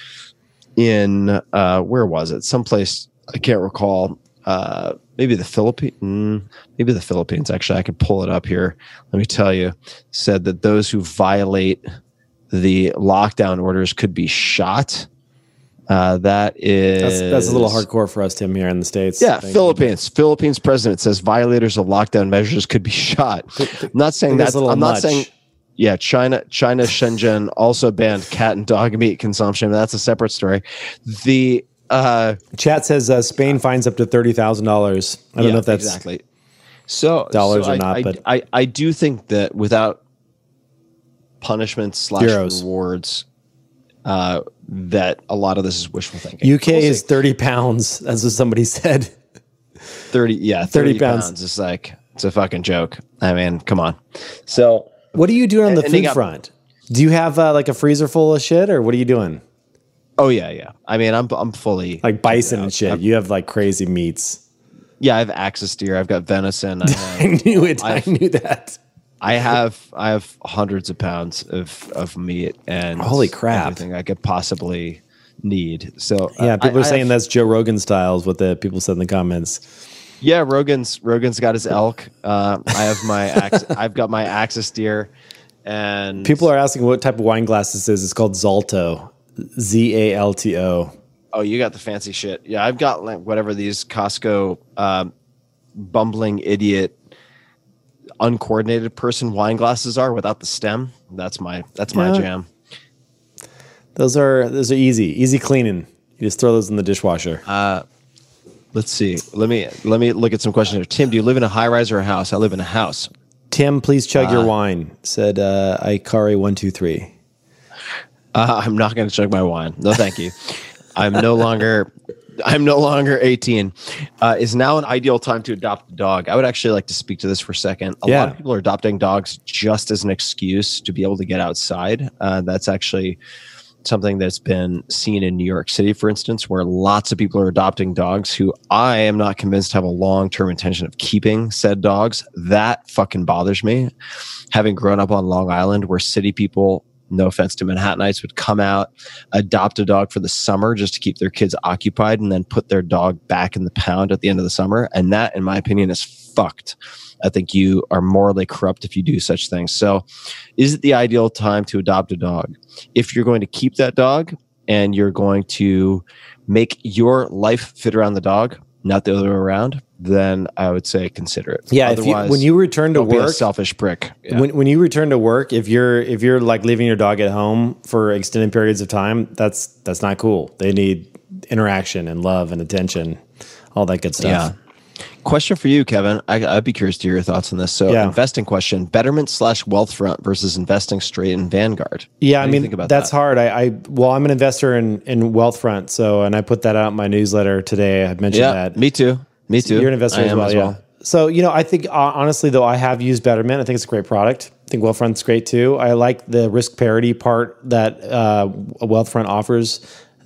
Speaker 2: In where was it? Someplace I can't recall. Maybe the Philippines. Maybe the Philippines. Actually, I could pull it up here. Let me tell you. Said that those who violate the lockdown orders could be shot. That is
Speaker 1: that's a little hardcore for us, Tim, here in the States.
Speaker 2: Yeah, Philippines president says violators of lockdown measures could be shot. I'm not saying that. I'm not saying. Yeah, China, Shenzhen also banned cat and dog meat consumption. That's a separate story. The
Speaker 1: chat says Spain fines up to $30,000. I don't know if that's
Speaker 2: exactly dollars
Speaker 1: or not, but
Speaker 2: I do think that without punishments / rewards, that a lot of this is wishful thinking.
Speaker 1: UK is 30 pounds, as somebody said.
Speaker 2: 30 pounds. It's like, it's a fucking joke. I mean, come on. So,
Speaker 1: what are you doing on the food front? Do you have like a freezer full of shit, or what are you doing?
Speaker 2: Oh yeah. I mean, I'm fully
Speaker 1: like bison and shit. You have like crazy meats.
Speaker 2: Yeah, I have axis deer. I've got venison.
Speaker 1: I knew it. I knew that.
Speaker 2: I have hundreds of pounds of meat and
Speaker 1: holy crap,
Speaker 2: everything I could possibly need. So
Speaker 1: yeah, people are saying that's Joe Rogan style is what the people said in the comments.
Speaker 2: Yeah, Rogan's got his elk. I have my I've got my axis deer, and
Speaker 1: people are asking what type of wine glass this is. It's called Zalto, Zalto.
Speaker 2: Oh, you got the fancy shit. Yeah, I've got like whatever these Costco bumbling idiot uncoordinated person wine glasses are without the stem. That's my jam.
Speaker 1: Those are easy cleaning. You just throw those in the dishwasher.
Speaker 2: Let's see. Let me look at some questions here. Tim, do you live in a high rise or a house? I live in a house.
Speaker 1: Tim, please chug your wine. Said Ikari123.
Speaker 2: I'm not going to chug my wine. No, thank you. I'm no longer 18. Is now an ideal time to adopt a dog? I would actually like to speak to this for a second. A lot of people are adopting dogs just as an excuse to be able to get outside. That's actually something that's been seen in New York City, for instance, where lots of people are adopting dogs who I am not convinced have a long-term intention of keeping said dogs. That fucking bothers me. Having grown up on Long Island, where city people, no offense to Manhattanites, would come out, adopt a dog for the summer just to keep their kids occupied, and then put their dog back in the pound at the end of the summer. And that, in my opinion, is fucked. I think you are morally corrupt if you do such things. So is it the ideal time to adopt a dog? If you're going to keep that dog and you're going to make your life fit around the dog, not the other way around, then I would say consider it.
Speaker 1: Yeah, when you return to work,
Speaker 2: be a selfish prick. Yeah.
Speaker 1: When you return to work, if you're like leaving your dog at home for extended periods of time, that's not cool. They need interaction and love and attention, all that good stuff.
Speaker 2: Yeah. Question for you, Kevin. I'd be curious to hear your thoughts on this. So, investing question: Betterment / Wealthfront versus investing straight in Vanguard.
Speaker 1: Yeah, I mean that's hard. I'm an investor in Wealthfront, and I put that out in my newsletter today. I mentioned that.
Speaker 2: Me too.
Speaker 1: You're an investor as well. So I think honestly, though, I have used Betterment. I think it's a great product. I think Wealthfront's great too. I like the risk parity part that Wealthfront offers.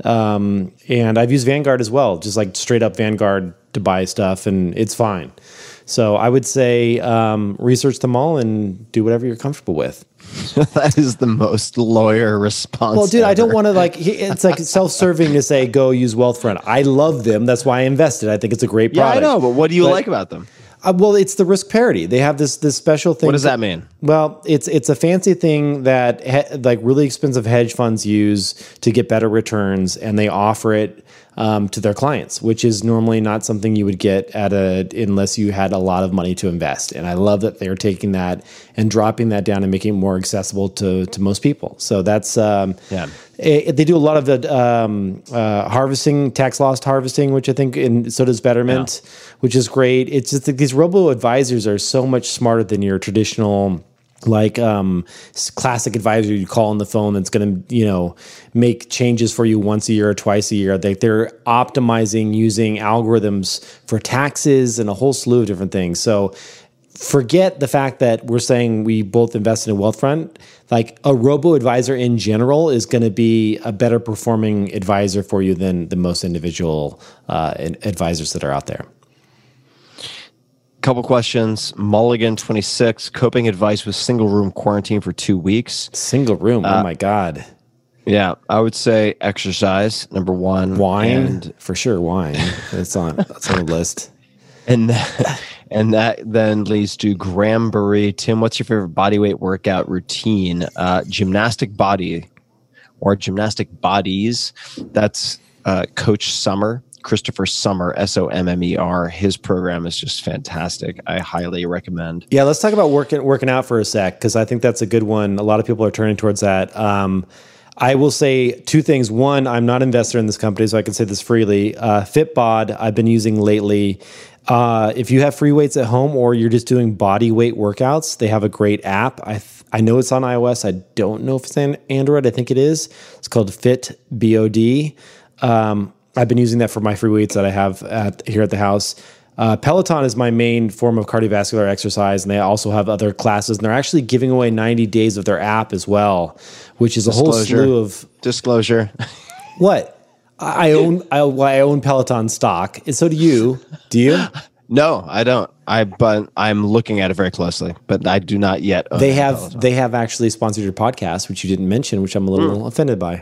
Speaker 1: And I've used Vanguard as well, just like straight up Vanguard to buy stuff, and it's fine. So I would say research them all and do whatever you're comfortable with.
Speaker 2: That is the most lawyer response.
Speaker 1: Well, dude,
Speaker 2: ever.
Speaker 1: I don't want to it's like self-serving to say go use Wealthfront. I love them. That's why I invested. I think it's a great product.
Speaker 2: Yeah, I know, but what do you like about them?
Speaker 1: Well, it's the risk parity. They have this special thing.
Speaker 2: What does that mean?
Speaker 1: Well, it's a fancy thing that like really expensive hedge funds use to get better returns, and they offer it to their clients, which is normally not something you would get unless you had a lot of money to invest. And I love that they're taking that and dropping that down and making it more accessible to most people. So that's they do a lot of the harvesting, tax loss harvesting, which I think, and so does Betterment, which is great. It's just that these robo advisors are so much smarter than your traditional classic advisor you call on the phone that's going to make changes for you once a year or twice a year. They're optimizing using algorithms for taxes and a whole slew of different things. So forget the fact that we're saying we both invested in Wealthfront. Like a robo advisor in general is going to be a better performing advisor for you than the most individual advisors that are out there.
Speaker 2: Couple questions. Mulligan 26, coping advice with single room quarantine for 2 weeks.
Speaker 1: Single room. Oh my God.
Speaker 2: Yeah. I would say exercise, number one.
Speaker 1: Wine. For sure. Wine. That's on the list.
Speaker 2: And that then leads to Grambury. Tim, what's your favorite bodyweight workout routine? Gymnastic body or gymnastic bodies. That's Coach Summer. Christopher Summer, Sommer. His program is just fantastic. I highly recommend.
Speaker 1: Yeah, let's talk about working out for a sec, because I think that's a good one. A lot of people are turning towards that. I will say two things. One, I'm not an investor in this company, so I can say this freely. Fitbod, I've been using lately. If you have free weights at home or you're just doing body weight workouts, they have a great app. I know it's on iOS. I don't know if it's on Android. I think it is. It's called FitBod. I've been using that for my free weights that I have here at the house. Peloton is my main form of cardiovascular exercise, and they also have other classes. And they're actually giving away 90 days of their app as well, which is a whole slew of
Speaker 2: disclosure.
Speaker 1: What? I own Peloton stock, and so do you. Do you?
Speaker 2: No, I don't. But I'm looking at it very closely, but I do not yet own Peloton.
Speaker 1: They have actually sponsored your podcast, which you didn't mention, which I'm a little offended by.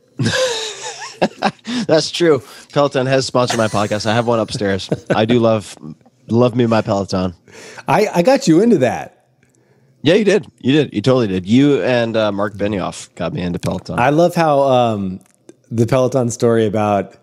Speaker 2: That's true. Peloton has sponsored my podcast. I have one upstairs. I do love me my Peloton.
Speaker 1: I got you into that.
Speaker 2: Yeah, you did. You totally did. You and Mark Benioff got me into Peloton.
Speaker 1: I love how the Peloton story about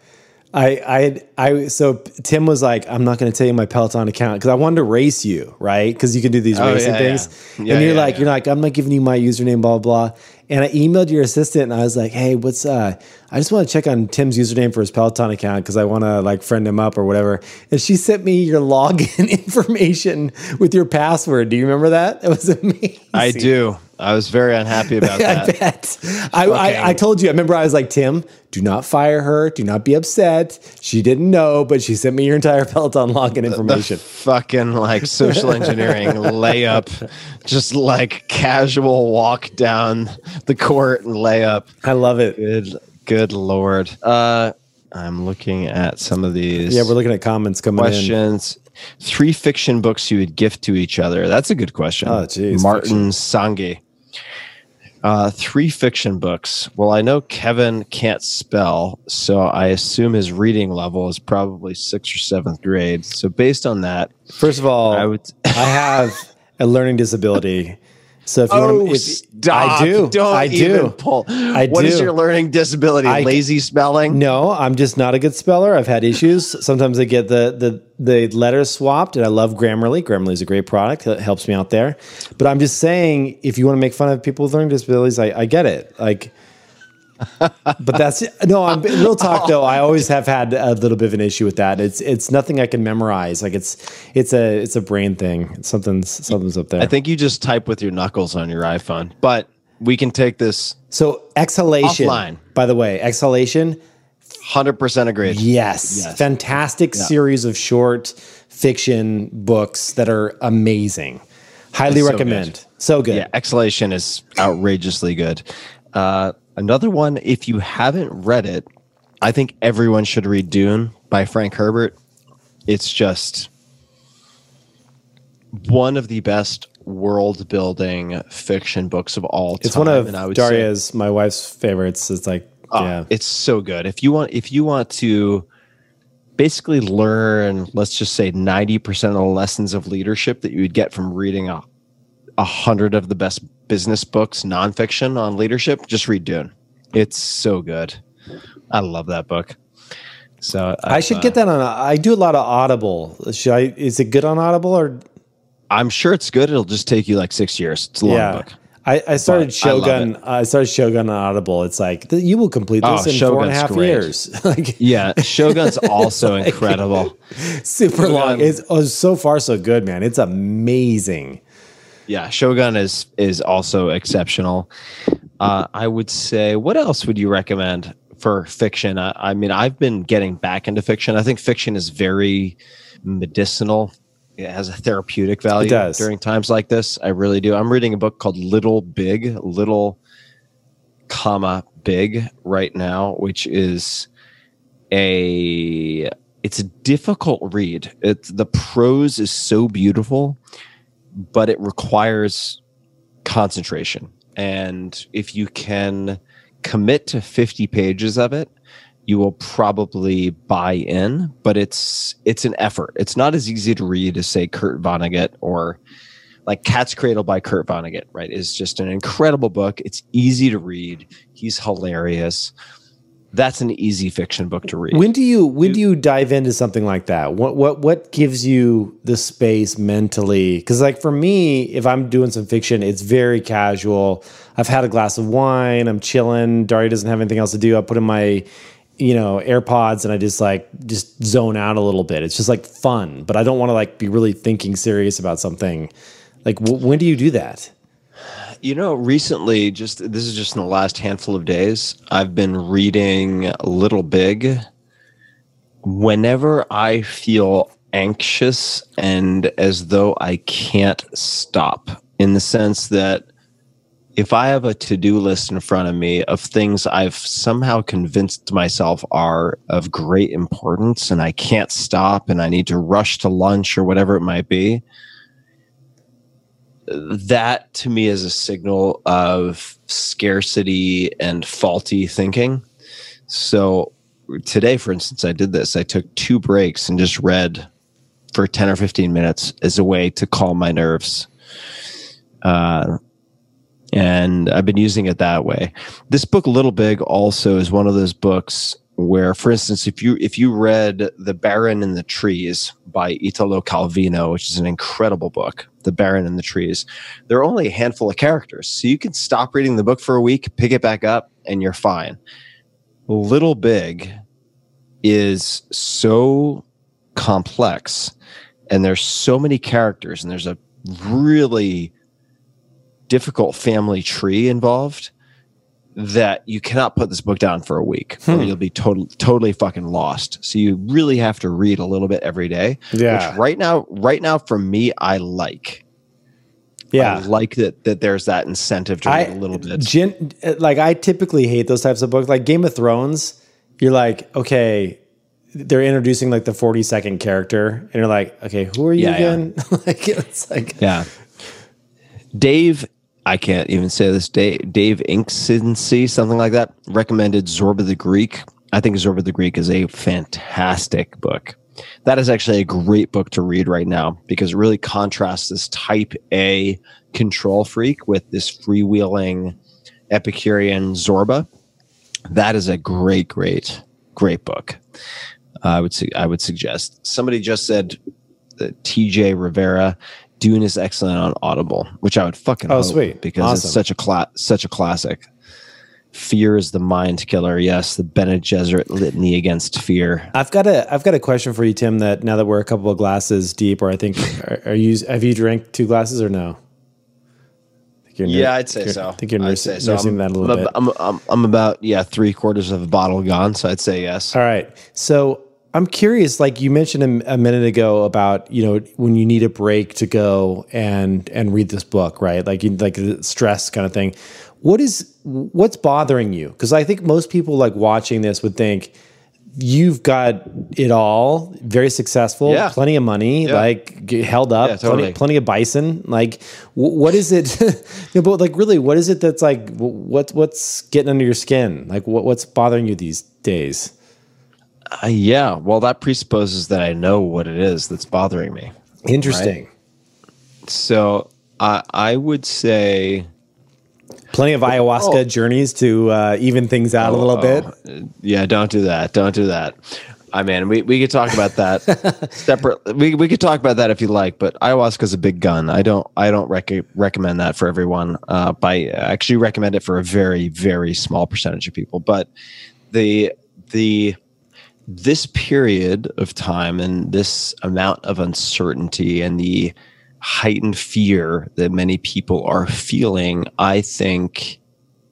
Speaker 1: so Tim was like, I'm not going to tell you my Peloton account because I wanted to race you, right? Because you can do these racing things. Yeah. And you're like, I'm not giving you my username, blah, blah, blah. And I emailed your assistant and I was like, hey, I just want to check on Tim's username for his Peloton account because I want to like friend him up or whatever. And she sent me your login information with your password. Do you remember that? It was amazing.
Speaker 2: I do. I was very unhappy about that.
Speaker 1: I bet. I told you. I remember I was like, Tim, do not fire her. Do not be upset. She didn't know, but she sent me your entire Peloton login information.
Speaker 2: The fucking like social engineering layup, just like casual walk down the court and layup.
Speaker 1: I love it.
Speaker 2: Good Lord. I'm looking at some of these.
Speaker 1: Yeah, we're looking at comments coming
Speaker 2: questions. 3 fiction books you would gift to each other. That's a good question.
Speaker 1: Oh, geez.
Speaker 2: Martin Sange. 3 fiction books. Well, I know Kevin can't spell, so I assume his reading level is probably 6th or 7th grade. So based on that,
Speaker 1: first of all, I have a learning disability. So if you want to,
Speaker 2: stop!
Speaker 1: I do.
Speaker 2: Don't even pull. What is your learning disability? Lazy spelling?
Speaker 1: No, I'm just not a good speller. I've had issues. Sometimes I get the letters swapped, and I love Grammarly. Grammarly is a great product. It helps me out there. But I'm just saying, if you want to make fun of people with learning disabilities, I get it. Like, but that's no. I'm real talk though. I always have had a little bit of an issue with that. It's nothing I can memorize. Like it's a brain thing. Something's up there.
Speaker 2: I think you just type with your knuckles on your iPhone. But we can take this.
Speaker 1: So exhalation.
Speaker 2: Offline.
Speaker 1: By the way, exhalation.
Speaker 2: 100% agreed.
Speaker 1: Yes. Fantastic series of short fiction books that are amazing. Highly
Speaker 2: so
Speaker 1: recommend.
Speaker 2: good.
Speaker 1: So good.
Speaker 2: Yeah, Exhalation is outrageously good. Another one, if you haven't read it, I think everyone should read Dune by Frank Herbert. It's just one of the best world-building fiction books of all time.
Speaker 1: It's one of Daria's, my wife's favorites. It's like, yeah,
Speaker 2: it's so good. If you want to basically learn, let's just say 90% of the lessons of leadership that you would get from reading 100 of the best business books, nonfiction on leadership, just read Dune. It's so good. I love that book. So
Speaker 1: I should get that on. I do a lot of Audible. Is it good on Audible or?
Speaker 2: I'm sure it's good. It'll just take you like 6 years. It's a long book.
Speaker 1: I started Shogun. I started Shogun on Audible. It's like you will complete this in
Speaker 2: Shogun's
Speaker 1: 4.5 years.
Speaker 2: Yeah, Shogun's also incredible.
Speaker 1: Super long. It's so far so good, man. It's amazing.
Speaker 2: Yeah, Shogun is also exceptional. I would say, what else would you recommend for fiction? I mean, I've been getting back into fiction. I think fiction is very medicinal. It has a therapeutic value during times like this. I really do. I'm reading a book called Little Big right now, which is it's a difficult read. The prose is so beautiful, but it requires concentration. And if you can commit to 50 pages of it, you will probably buy in, but it's an effort. It's not as easy to read as, say, Kurt Vonnegut or like Cat's Cradle by Kurt Vonnegut, right? It's just an incredible book. It's easy to read. He's hilarious. That's an easy fiction book to read.
Speaker 1: When do you dive into something like that? What gives you the space mentally? Because like for me, if I'm doing some fiction, it's very casual. I've had a glass of wine. I'm chilling. Daria doesn't have anything else to do. I put in my AirPods and I just zone out a little bit. It's just like fun, but I don't want to like be really thinking serious about something. Like when do you do that?
Speaker 2: Recently, this is just in the last handful of days, I've been reading Little Big. Whenever I feel anxious and as though I can't stop, in the sense that if I have a to-do list in front of me of things I've somehow convinced myself are of great importance and I can't stop and I need to rush to lunch or whatever it might be, that to me is a signal of scarcity and faulty thinking. So today, for instance, I did this. I took 2 breaks and just read for 10 or 15 minutes as a way to calm my nerves. And I've been using it that way. This book, Little Big, also is one of those books where, for instance, if you read The Baron in the Trees by Italo Calvino, which is an incredible book, The Baron in the Trees, there are only a handful of characters. So you can stop reading the book for a week, pick it back up, and you're fine. Little Big is so complex, and there's so many characters, and there's a really difficult family tree involved that you cannot put this book down for a week or you'll be totally fucking lost. So you really have to read a little bit every day.
Speaker 1: Yeah.
Speaker 2: Which right now for me, I like.
Speaker 1: Yeah.
Speaker 2: I like that there's that incentive to read a little bit.
Speaker 1: I typically hate those types of books. Like Game of Thrones, you're like, okay, they're introducing like the 40-second character and you're like, okay, who are you again? Like it's like
Speaker 2: Dave, I can't even say this, Dave Inksensey, something like that, recommended Zorba the Greek. I think Zorba the Greek is a fantastic book. That is actually a great book to read right now because it really contrasts this type A control freak with this freewheeling Epicurean Zorba. That is a great book. I would suggest. Somebody just said that TJ Rivera, Dune is excellent on Audible, which I would fucking hope
Speaker 1: sweet.
Speaker 2: Because it's such a classic. Fear is the mind killer. Yes, the Bene Gesserit litany against fear.
Speaker 1: I've got a question for you, Tim. That now that we're a couple of glasses deep, or I think, have you drank 2 glasses or no?
Speaker 2: I'd say so.
Speaker 1: I think you're nursing that a little bit.
Speaker 2: I'm about 3/4 of a bottle gone, so I'd say yes.
Speaker 1: All right. So I'm curious, like you mentioned a minute ago about, when you need a break to go and read this book, right? Like the stress kind of thing. What's bothering you? Because I think most people like watching this would think you've got it all, very successful, plenty of money, like held up, plenty of bison. Like, what is it? But like, really, what is it that's like? What's getting under your skin? Like, what's bothering you these days?
Speaker 2: Well, that presupposes that I know what it is that's bothering me.
Speaker 1: Interesting.
Speaker 2: Right? So I would say
Speaker 1: plenty of ayahuasca journeys to even things out a little bit.
Speaker 2: Yeah, don't do that. Don't do that. I mean, we could talk about that separate. We could talk about that if you like, but ayahuasca is a big gun. I don't recommend that for everyone. I actually recommend it for a very, very small percentage of people. But this period of time and this amount of uncertainty and the heightened fear that many people are feeling, I think,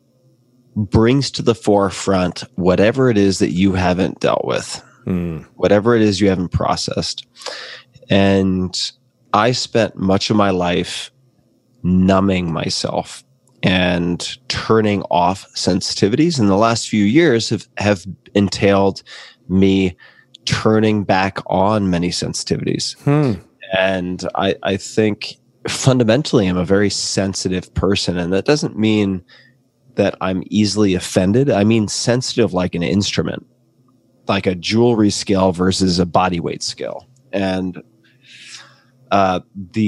Speaker 2: brings to the forefront whatever it is that you haven't dealt with, whatever it is you haven't processed. And I spent much of my life numbing myself and turning off sensitivities. And the last few years have entailed me turning back on many sensitivities. And I think fundamentally I'm a very sensitive person. And that doesn't mean that I'm easily offended. I mean sensitive like an instrument, like a jewelry scale versus a body weight scale. And that's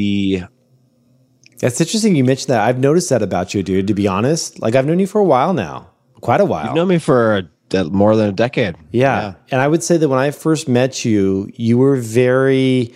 Speaker 1: interesting you mentioned that. I've noticed that about you, dude, to be honest. Like, I've known you for a while now, quite a while.
Speaker 2: You've known me for more than a decade.
Speaker 1: Yeah. And I would say that when I first met you, you were very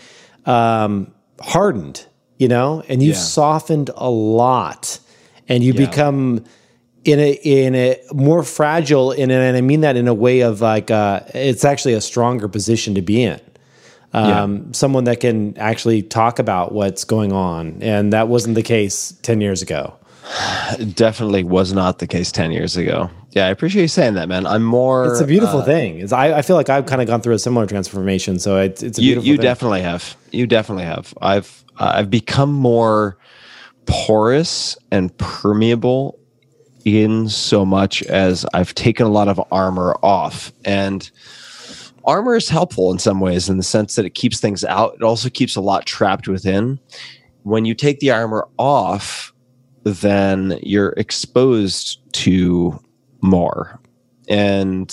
Speaker 1: hardened, and you've softened a lot, and you become in a more fragile, and I mean that in a way of like, it's actually a stronger position to be in. Someone that can actually talk about what's going on. And that wasn't the case 10 years ago.
Speaker 2: It definitely was not the case 10 years ago. Yeah, I appreciate you saying that, man. I'm more...
Speaker 1: It's a beautiful thing. I feel like I've kind of gone through a similar transformation, so it's a beautiful thing.
Speaker 2: You definitely have. You definitely have. I've become more porous and permeable in so much as I've taken a lot of armor off. And armor is helpful in some ways in the sense that it keeps things out. It also keeps a lot trapped within. When you take the armor off, then you're exposed to more. And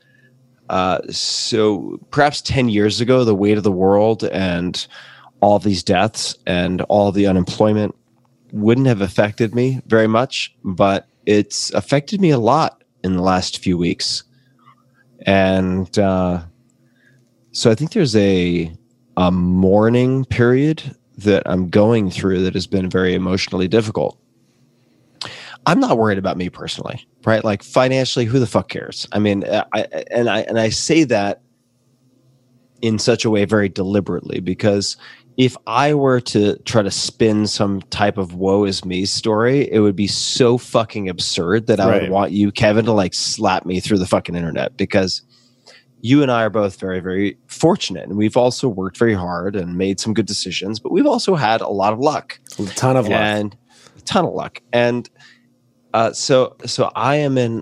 Speaker 2: so perhaps 10 years ago, the weight of the world and all these deaths and all the unemployment wouldn't have affected me very much, but it's affected me a lot in the last few weeks. And so I think there's a mourning period that I'm going through that has been very emotionally difficult. I'm not worried about me personally, right? Like financially, who the fuck cares? I mean, I say that in such a way very deliberately, because if I were to try to spin some type of woe is me story, it would be so fucking absurd that I would want you, Kevin, to like slap me through the fucking internet, because you and I are both very, very fortunate. And we've also worked very hard and made some good decisions, but we've also had a lot of luck.
Speaker 1: A ton of luck.
Speaker 2: And so I am in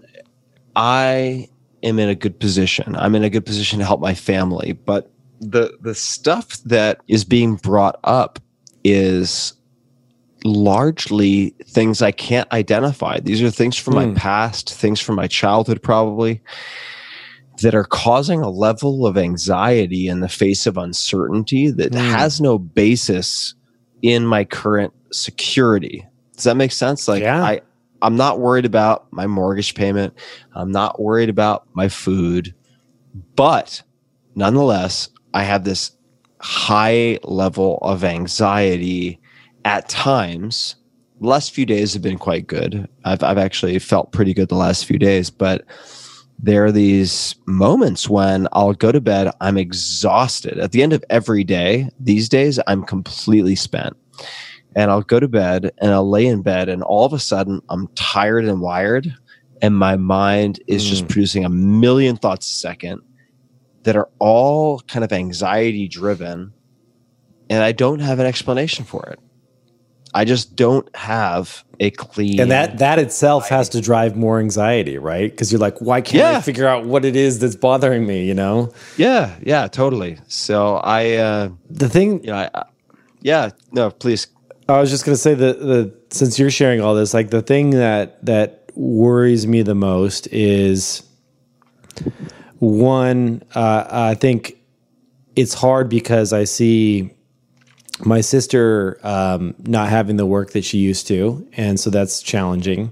Speaker 2: a good position. I'm in a good position to help my family, but the stuff that is being brought up is largely things I can't identify. These are things from my past, things from my childhood probably, that are causing a level of anxiety in the face of uncertainty that has no basis in my current security. Does that make sense? Like, I'm not worried about my mortgage payment. I'm not worried about my food, but nonetheless, I have this high level of anxiety at times. The last few days have been quite good. I've actually felt pretty good the last few days, but there are these moments when I'll go to bed, I'm exhausted. At the end of every day, these days, I'm completely spent. And I'll go to bed and I'll lay in bed, and all of a sudden I'm tired and wired, and my mind is just producing a million thoughts a second. that are all kind of anxiety driven, and I don't have an explanation for it. I just don't have a clean.
Speaker 1: And that itself has to drive more anxiety, right? Because you're like, why can't I figure out what it is that's bothering me, you know?
Speaker 2: Yeah, totally. So no, please.
Speaker 1: I was just going to say that since you're sharing all this, like the thing that worries me the most is one, I think it's hard because I see my sister not having the work that she used to, and so that's challenging.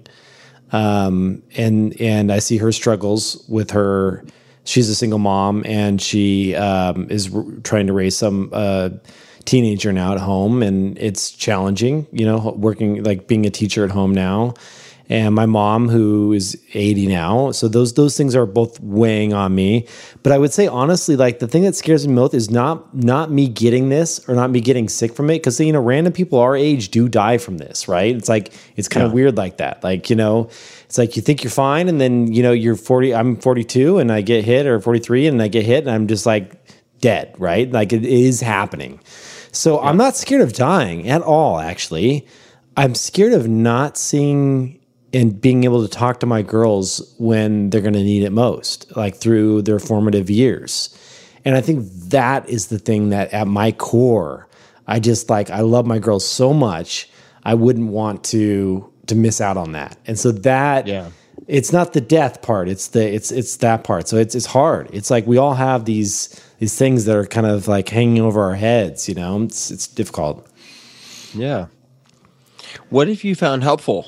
Speaker 1: And I see her struggles with her. She's a single mom, and she is trying to raise some teenager now at home, and it's challenging, you know, working, like being a teacher at home now. And my mom, who is 80 now. So those things are both weighing on me. But I would say, honestly, like the thing that scares me most is not me getting this or not me getting sick from it. Because, you know, random people our age do die from this, right? It's like, it's kind of weird like that. Like, you know, it's like you think you're fine. And then, you know, you're 40, I'm 42 and I get hit, or 43 and I get hit and I'm just like dead, right? Like it is happening. So I'm not scared of dying at all, actually. I'm scared of not seeing and being able to talk to my girls when they're going to need it most, like through their formative years. And I think that is the thing that at my core, I love my girls so much. I wouldn't want to miss out on that. And so that, it's not the death part. It's that part. So it's hard. It's like, we all have these things that are kind of like hanging over our heads, you know, it's difficult.
Speaker 2: Yeah. What have you found helpful?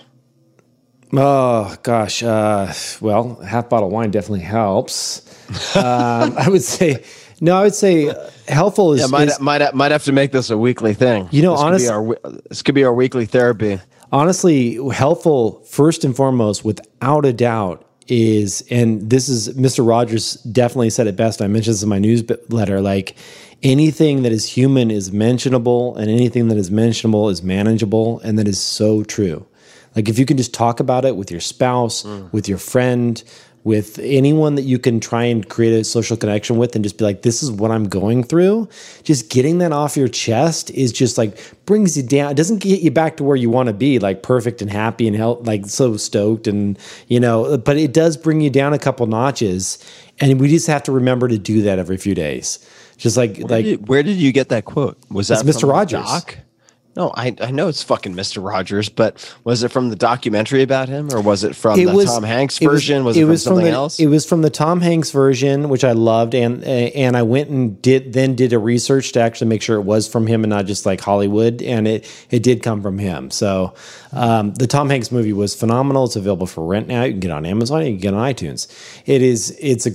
Speaker 1: Oh gosh. Well, half bottle of wine definitely helps. I would say helpful is.
Speaker 2: Yeah, might have to make this a weekly thing.
Speaker 1: You know,
Speaker 2: this could be our weekly therapy.
Speaker 1: Honestly, helpful first and foremost, without a doubt, is, and this is Mr. Rogers definitely said it best. I mentioned this in my newsletter. Like, anything that is human is mentionable, and anything that is mentionable is manageable, and that is so true. Like, if you can just talk about it with your spouse, with your friend, with anyone that you can try and create a social connection with, and just be like, this is what I'm going through. Just getting that off your chest is just like, brings you down. It doesn't get you back to where you want to be, like perfect and happy and like so stoked and, you know, but it does bring you down a couple notches. And we just have to remember to do that every few days. Just
Speaker 2: where did you get that quote? Was that
Speaker 1: Mr. Rogers?
Speaker 2: Doc? No, I know it's fucking Mr. Rogers, but was it from the documentary about him, or was it from the Tom Hanks version? Was it from something else?
Speaker 1: It was from the Tom Hanks version, which I loved, and I went and did a research to actually make sure it was from him and not just like Hollywood, and it did come from him. So the Tom Hanks movie was phenomenal. It's available for rent now. You can get it on Amazon. You can get it on iTunes. It's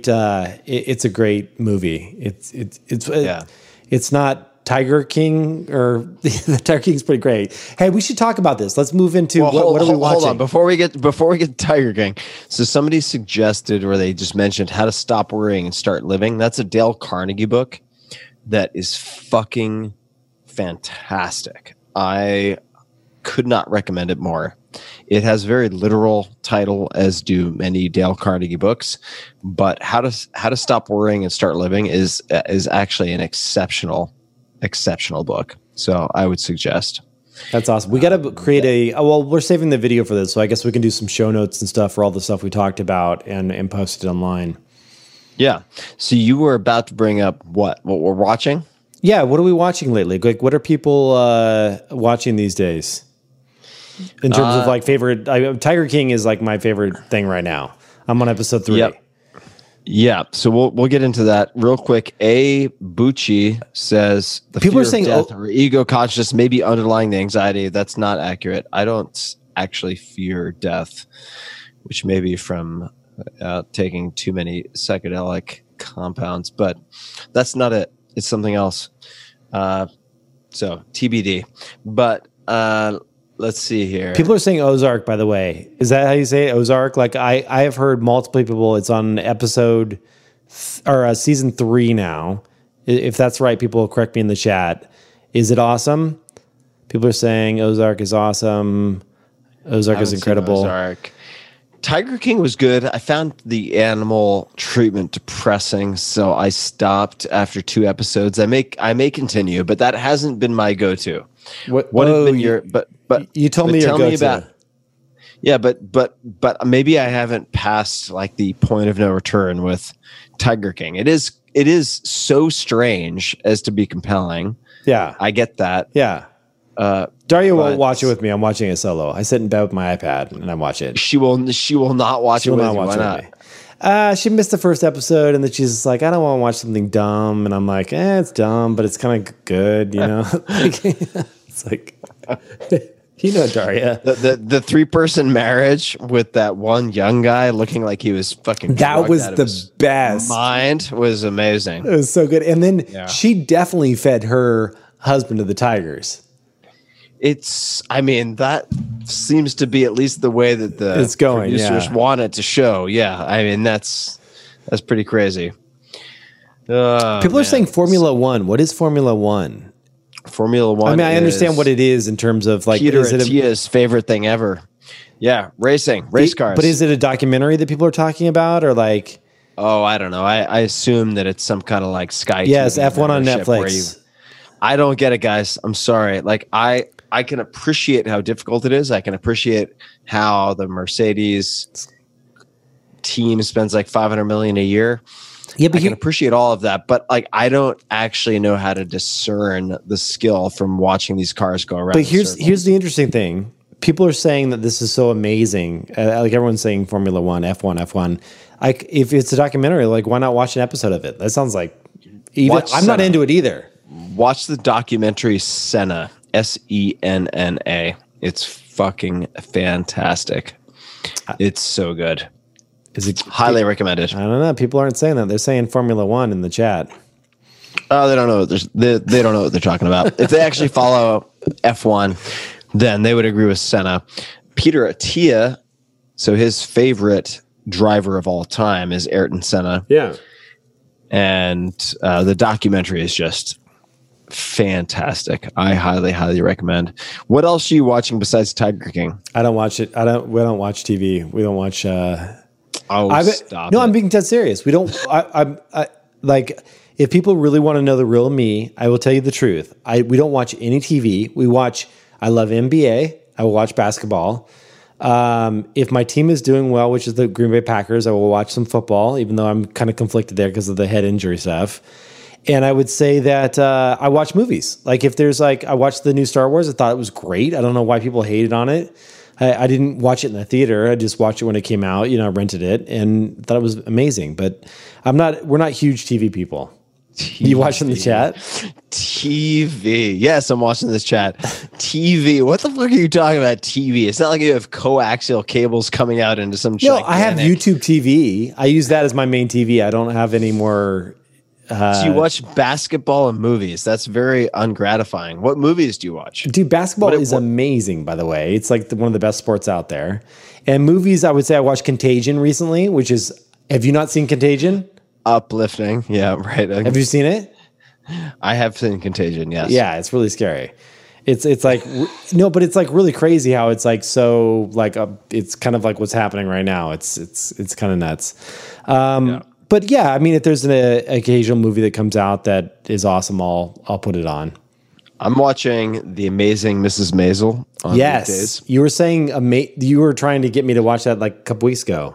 Speaker 1: a great movie. It's not Tiger King, or the Tiger King's pretty great. Hey, we should talk about this. Let's move into what are we watching?
Speaker 2: Hold on, before we get to Tiger King. So somebody suggested, or they just mentioned, How to Stop Worrying and Start Living. That's a Dale Carnegie book that is fucking fantastic. I could not recommend it more. It has very literal title, as do many Dale Carnegie books, but How to Stop Worrying and Start Living is actually an exceptional book. So I would suggest.
Speaker 1: That's awesome. We got to create we're saving the video for this, so I guess we can do some show notes and stuff for all the stuff we talked about and post it online.
Speaker 2: Yeah. So you were about to bring up what we're watching?
Speaker 1: Yeah. What are we watching lately? Like, what are people watching these days? In terms of like favorite, Tiger King is like my favorite thing right now. I'm on episode 3.
Speaker 2: Yep. Yeah, so we'll get into that real quick. A. Bucci says the people fear are saying of death or ego conscious may be underlying the anxiety. That's not accurate. I don't actually fear death, which may be from taking too many psychedelic compounds, but that's not it. It's something else. So TBD. But let's see here.
Speaker 1: People are saying Ozark, by the way. Is that how you say it? Ozark? Like I have heard multiple people. It's on episode or season 3 now. If that's right, people will correct me in the chat. Is it awesome? People are saying Ozark is awesome. Ozark is incredible.
Speaker 2: Ozark. Tiger King was good. I found the animal treatment depressing, so I stopped after 2 episodes. I may continue, but that hasn't been my go-to. What has been your? But
Speaker 1: you told me your go-to.
Speaker 2: About, yeah, but maybe I haven't passed like the point of no return with Tiger King. It is so strange as to be compelling.
Speaker 1: Yeah,
Speaker 2: I get that.
Speaker 1: Yeah. Daria won't watch it with me. I'm watching it solo. I sit in bed with my iPad and I watch it.
Speaker 2: She will not watch it with you. Why not?
Speaker 1: She missed the first episode and then she's just like, I don't want to watch something dumb. And I'm like, it's dumb, but it's kind of good, you know? It's like, you know, Daria.
Speaker 2: The 3-person marriage with that one young guy looking like he was fucking
Speaker 1: that was the best.
Speaker 2: Mind was amazing.
Speaker 1: It was so good. And then she definitely fed her husband to the tigers.
Speaker 2: That seems to be at least the way that the producers want it to show. Yeah. I mean, that's pretty crazy.
Speaker 1: People are saying Formula One. What is Formula One?
Speaker 2: Formula One.
Speaker 1: I mean, I understand what it is in terms of like
Speaker 2: Peter Attia's favorite thing ever. Yeah. race cars.
Speaker 1: But is it a documentary that people are talking about or like?
Speaker 2: Oh, I don't know. I assume that it's some kind of like Sky.
Speaker 1: Yes.
Speaker 2: TV
Speaker 1: F1 on Netflix.
Speaker 2: I don't get it, guys. I'm sorry. Like I can appreciate how difficult it is. I can appreciate how the Mercedes team spends like $500 million a year. Yeah, but I can appreciate all of that, but like I don't actually know how to discern the skill from watching these cars go around.
Speaker 1: But here's the interesting thing: people are saying that this is so amazing. Like everyone's saying, Formula One, F1. Like if it's a documentary, like why not watch an episode of it? That sounds like I'm not into it either.
Speaker 2: Watch the documentary Senna. Senna. It's fucking fantastic. It's so good.
Speaker 1: Is it
Speaker 2: highly recommended?
Speaker 1: I don't know. People aren't saying that. They're saying Formula One in the chat.
Speaker 2: Oh, they don't know. They don't know what they're talking about. If they actually follow F1, then they would agree with Senna. Peter Attia, so his favorite driver of all time is Ayrton Senna.
Speaker 1: Yeah.
Speaker 2: And the documentary is just fantastic. I highly recommend. What else are you watching besides Tiger King?
Speaker 1: I don't watch it. We don't watch TV. We don't watch
Speaker 2: stop.
Speaker 1: No, I'm being dead serious. We don't I like if people really want to know the real me, I will tell you the truth. We don't watch any TV. I love NBA. I will watch basketball. If my team is doing well, which is the Green Bay Packers, I will watch some football, even though I'm kind of conflicted there because of the head injury stuff. And I would say that I watch movies. Like if there's I watched the new Star Wars. I thought it was great. I don't know why people hated on it. I didn't watch it in the theater. I just watched it when it came out. I rented it and thought it was amazing. But we're not huge TV people. TV. You watching the chat?
Speaker 2: TV. Yes, I'm watching this chat. TV. What the fuck are you talking about? TV. It's not like you have coaxial cables coming out into some.
Speaker 1: No, I have YouTube TV. I use that as my main TV. I don't have any more.
Speaker 2: So you watch basketball and movies. That's very ungratifying. What movies do you watch?
Speaker 1: Dude, basketball is amazing, by the way. It's like one of the best sports out there. And movies, I would say I watched Contagion recently, which is, have you not seen Contagion?
Speaker 2: Uplifting. Yeah, right.
Speaker 1: Have you seen it?
Speaker 2: I have seen Contagion, yes.
Speaker 1: Yeah, it's really scary. It's like, no, but it's like really crazy how it's like so like, it's kind of like what's happening right now. It's kind of nuts. Yeah. But yeah, I mean, if there's an occasional movie that comes out that is awesome, I'll put it on.
Speaker 2: I'm watching The Amazing Mrs. Maisel on weekdays.
Speaker 1: You were saying you were trying to get me to watch that like a couple weeks ago.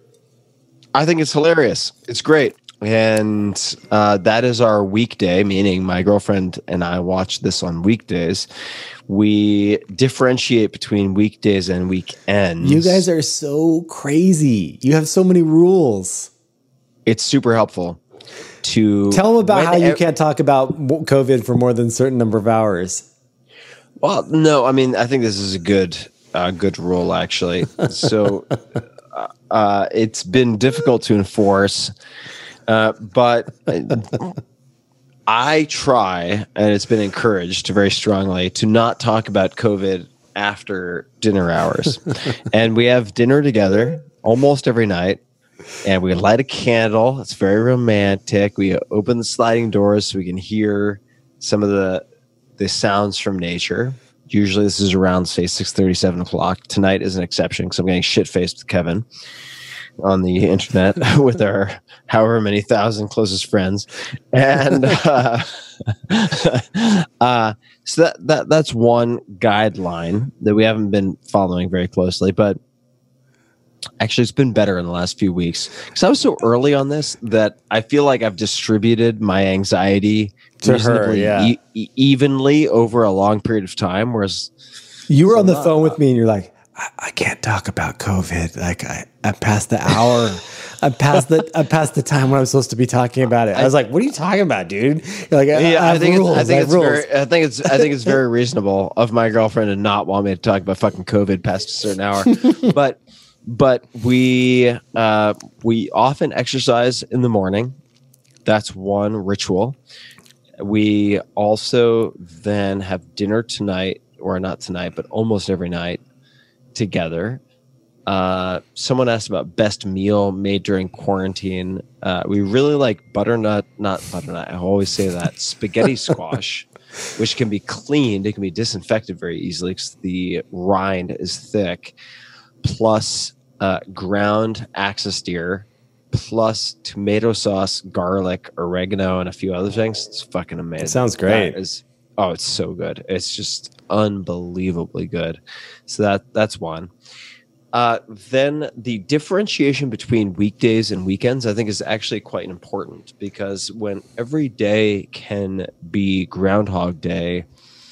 Speaker 2: I think it's hilarious. It's great. And that is our weekday, meaning my girlfriend and I watch this on weekdays. We differentiate between weekdays and weekends.
Speaker 1: You guys are so crazy. You have so many rules.
Speaker 2: It's super helpful to
Speaker 1: tell them about how you can't talk about COVID for more than a certain number of hours.
Speaker 2: Well, no, I mean, I think this is a good rule, actually. So it's been difficult to enforce, but I try, and it's been encouraged very strongly, to not talk about COVID after dinner hours. And we have dinner together almost every night. And we light a candle. It's very romantic. We open the sliding doors so we can hear some of the sounds from nature, Usually this is around, say, 6:30, 7 o'clock. Tonight is an exception because I'm getting shit-faced with Kevin on the internet with our however many thousand closest friends. And so that's one guideline that we haven't been following very closely. But actually, it's been better in the last few weeks because I was so early on this that I feel like I've distributed my anxiety
Speaker 1: to her,
Speaker 2: evenly over a long period of time. Whereas
Speaker 1: you were on the phone with me and you're like, I can't talk about COVID. Like I passed the hour. I passed the time when I was supposed to be talking about it. I was like, "What are you talking about, dude?" You're like, I think
Speaker 2: it's very reasonable of my girlfriend to not want me to talk about fucking COVID past a certain hour. but we often exercise in the morning. That's one ritual. We also then have dinner tonight, or not tonight, but almost every night together. Someone asked about best meal made during quarantine. We really like not butternut. I always say that spaghetti squash, which can be cleaned. It can be disinfected very easily because the rind is thick. Plus ground axis deer, plus tomato sauce, garlic, oregano, and a few other things. It's fucking amazing.
Speaker 1: It sounds great.
Speaker 2: It's so good. It's just unbelievably good. So that's one. Then the differentiation between weekdays and weekends, I think, is actually quite important because when every day can be Groundhog Day,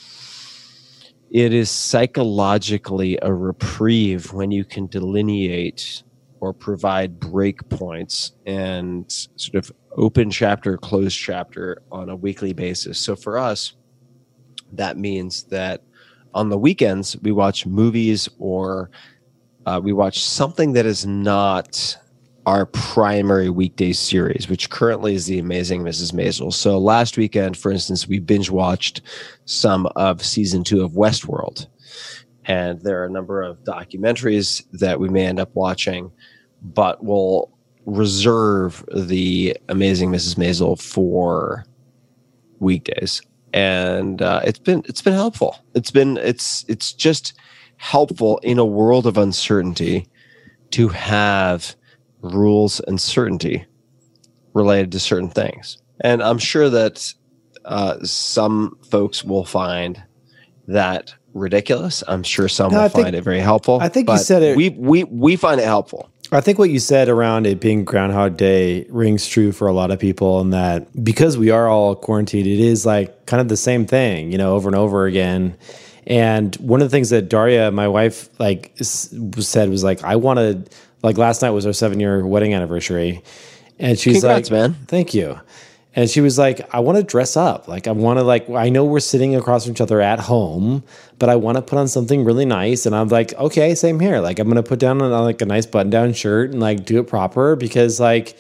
Speaker 2: it is psychologically a reprieve when you can delineate or provide break points and sort of open chapter, closed chapter on a weekly basis. So for us, that means that on the weekends, we watch movies or we watch something that is not our primary weekday series, which currently is The Amazing Mrs. Maisel. So last weekend, for instance, we binge watched some of season 2 of Westworld. And there are a number of documentaries that we may end up watching, but we'll reserve The Amazing Mrs. Maisel for weekdays. And it's been helpful. It's just helpful in a world of uncertainty to have rules and certainty related to certain things. And I'm sure that some folks will find that ridiculous. I'm sure some will find it very helpful.
Speaker 1: I think you said it.
Speaker 2: We find it helpful.
Speaker 1: I think what you said around it being Groundhog Day rings true for a lot of people, and that because we are all quarantined, it is like kind of the same thing, over and over again. And one of the things that Daria, my wife, said was like, I wanted, last night was our 7-year wedding anniversary, and she's
Speaker 2: Congrats, man.
Speaker 1: Thank you. And she was like, I want to dress up. I want to I know we're sitting across from each other at home, but I want to put on something really nice. And I'm like, okay, same here. I'm going to put down a nice button down shirt and do it proper because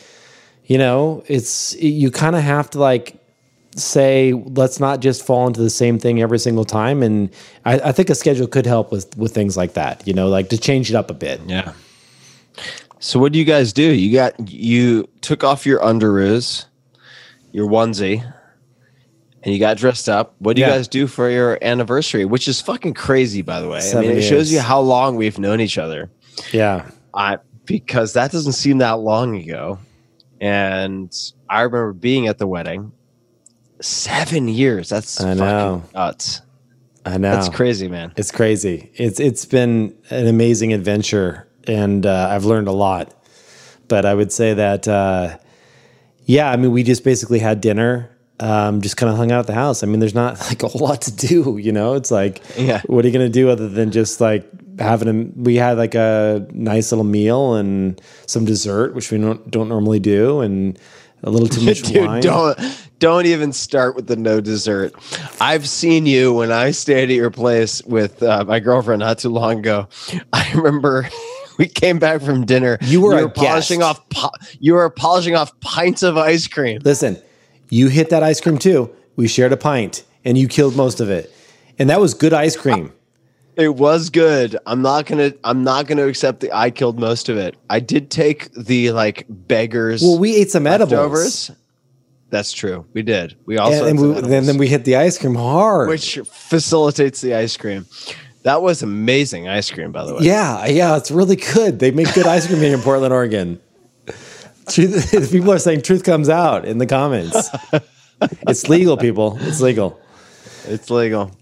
Speaker 1: you kind of have to say, let's not just fall into the same thing every single time. And I think a schedule could help with things like that, to change it up a bit.
Speaker 2: Yeah. So what do you guys do? You took off your underoos, your onesie, and you got dressed up. What do you guys do for your anniversary? Which is fucking crazy, by the way.
Speaker 1: 7 years.
Speaker 2: It shows you how long we've known each other.
Speaker 1: Yeah.
Speaker 2: Because that doesn't seem that long ago. And I remember being at the wedding. 7 years. That's fucking nuts.
Speaker 1: I know.
Speaker 2: That's crazy, man.
Speaker 1: It's crazy. It's been an amazing adventure, and I've learned a lot. But I would say that, we just basically had dinner, just kind of hung out at the house. There's not a whole lot to do, It's what are you going to do other than just we had a nice little meal and some dessert, which we don't normally do, and a little too much wine.
Speaker 2: Don't even start with the no dessert. I've seen you when I stayed at your place with my girlfriend not too long ago. I remember we came back from dinner.
Speaker 1: You were
Speaker 2: polishing off. You were polishing off pints of ice cream.
Speaker 1: Listen, you hit that ice cream too. We shared a pint, and you killed most of it, and that was good ice cream.
Speaker 2: It was good. I'm not gonna accept the I killed most of it. I did take the beggars.
Speaker 1: Well, we ate some edibles.
Speaker 2: Leftovers. That's true. We did. We also
Speaker 1: then we hit the ice cream hard,
Speaker 2: which facilitates the ice cream. That was amazing ice cream, by the way.
Speaker 1: Yeah, it's really good. They make good ice cream here in Portland, Oregon. People are saying truth comes out in the comments. It's legal, people. It's legal.
Speaker 2: It's legal.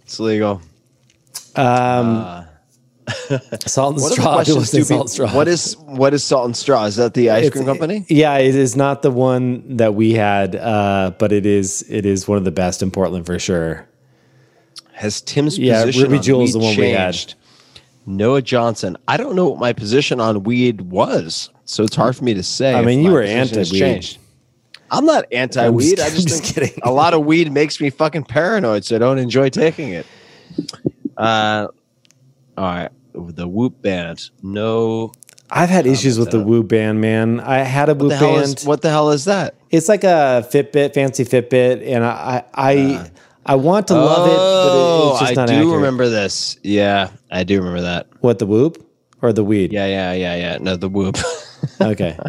Speaker 1: Salt and straw. Salt and straw.
Speaker 2: What is Salt and Straw? Is that the ice cream company?
Speaker 1: Yeah, it is not the one that we had, but it is one of the best in Portland for sure.
Speaker 2: Has Tim's position
Speaker 1: Ruby
Speaker 2: on
Speaker 1: Jewel is
Speaker 2: weed
Speaker 1: the one
Speaker 2: changed? We had. Noah Johnson. I don't know what my position on weed was, so it's hard for me to say.
Speaker 1: I mean, you were anti-weed.
Speaker 2: I'm not anti-weed. I'm just
Speaker 1: kidding.
Speaker 2: A lot of weed makes me fucking paranoid, so I don't enjoy taking it. All right. The Whoop band. No.
Speaker 1: I've had issues with the Whoop band, man. I had a Whoop band.
Speaker 2: What the hell is that?
Speaker 1: It's like a Fitbit, fancy Fitbit, and I want to love it, but it's just not accurate.
Speaker 2: I do remember this. Yeah, I do remember that.
Speaker 1: What, the Whoop or the weed?
Speaker 2: Yeah. No, the Whoop.
Speaker 1: Okay.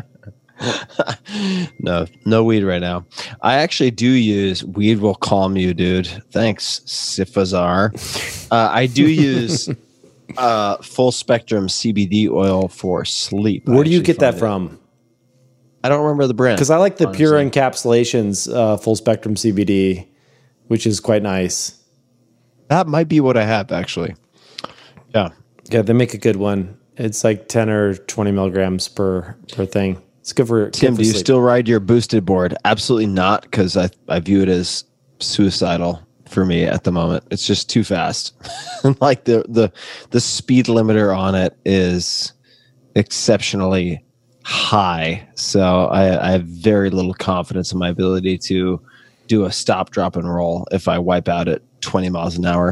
Speaker 2: No weed right now. I actually do use Weed Will Calm You, dude. Thanks, Sifazar. I do use full spectrum CBD oil for sleep.
Speaker 1: Where do you get that from?
Speaker 2: I don't remember the brand.
Speaker 1: Because I like the Pure Encapsulations full spectrum CBD, which is quite nice.
Speaker 2: That might be what I have, actually. Yeah,
Speaker 1: they make a good one. It's like 10 or 20 milligrams per thing. It's good for
Speaker 2: Tim, do you
Speaker 1: sleep.
Speaker 2: still ride your boosted board? Absolutely not, because I view it as suicidal for me at the moment. It's just too fast. Like the speed limiter on it is exceptionally high. So I have very little confidence in my ability to do a stop, drop, and roll if I wipe out at 20 miles an hour.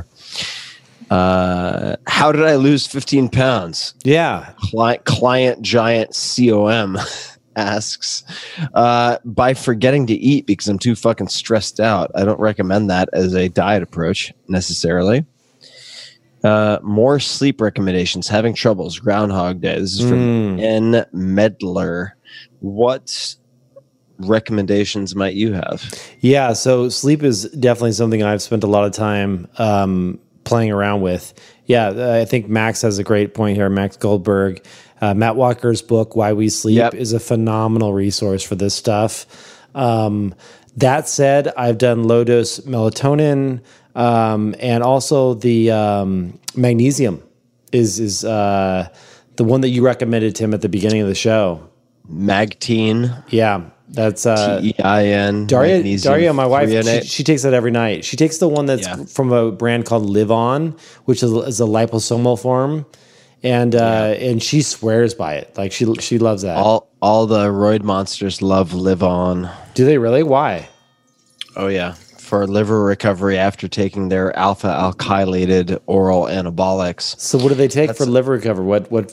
Speaker 2: How did I lose 15 pounds?
Speaker 1: Yeah.
Speaker 2: Client Giant COM asks, by forgetting to eat because I'm too fucking stressed out. I don't recommend that as a diet approach necessarily. More sleep recommendations. Having troubles. Groundhog Day. This is from N. Medler. What recommendations might you have?
Speaker 1: Yeah, so sleep is definitely something I've spent a lot of time playing around with. Yeah, I think Max has a great point here. Max Goldberg. Matt Walker's book, Why We Sleep, is a phenomenal resource for this stuff. That said, I've done low-dose melatonin, and also the magnesium is the one that you recommended, Tim, at the beginning of the show.
Speaker 2: Magtine.
Speaker 1: Yeah, that's
Speaker 2: TEIN.
Speaker 1: Daria, my wife, she takes that every night. She takes the one that's from a brand called Live On, which is a liposomal form. And she swears by it. Like she loves that.
Speaker 2: All the roid monsters love Live On.
Speaker 1: Do they really? Why?
Speaker 2: Oh yeah, for liver recovery after taking their alpha alkylated oral anabolics.
Speaker 1: So what do they take for liver recovery? What?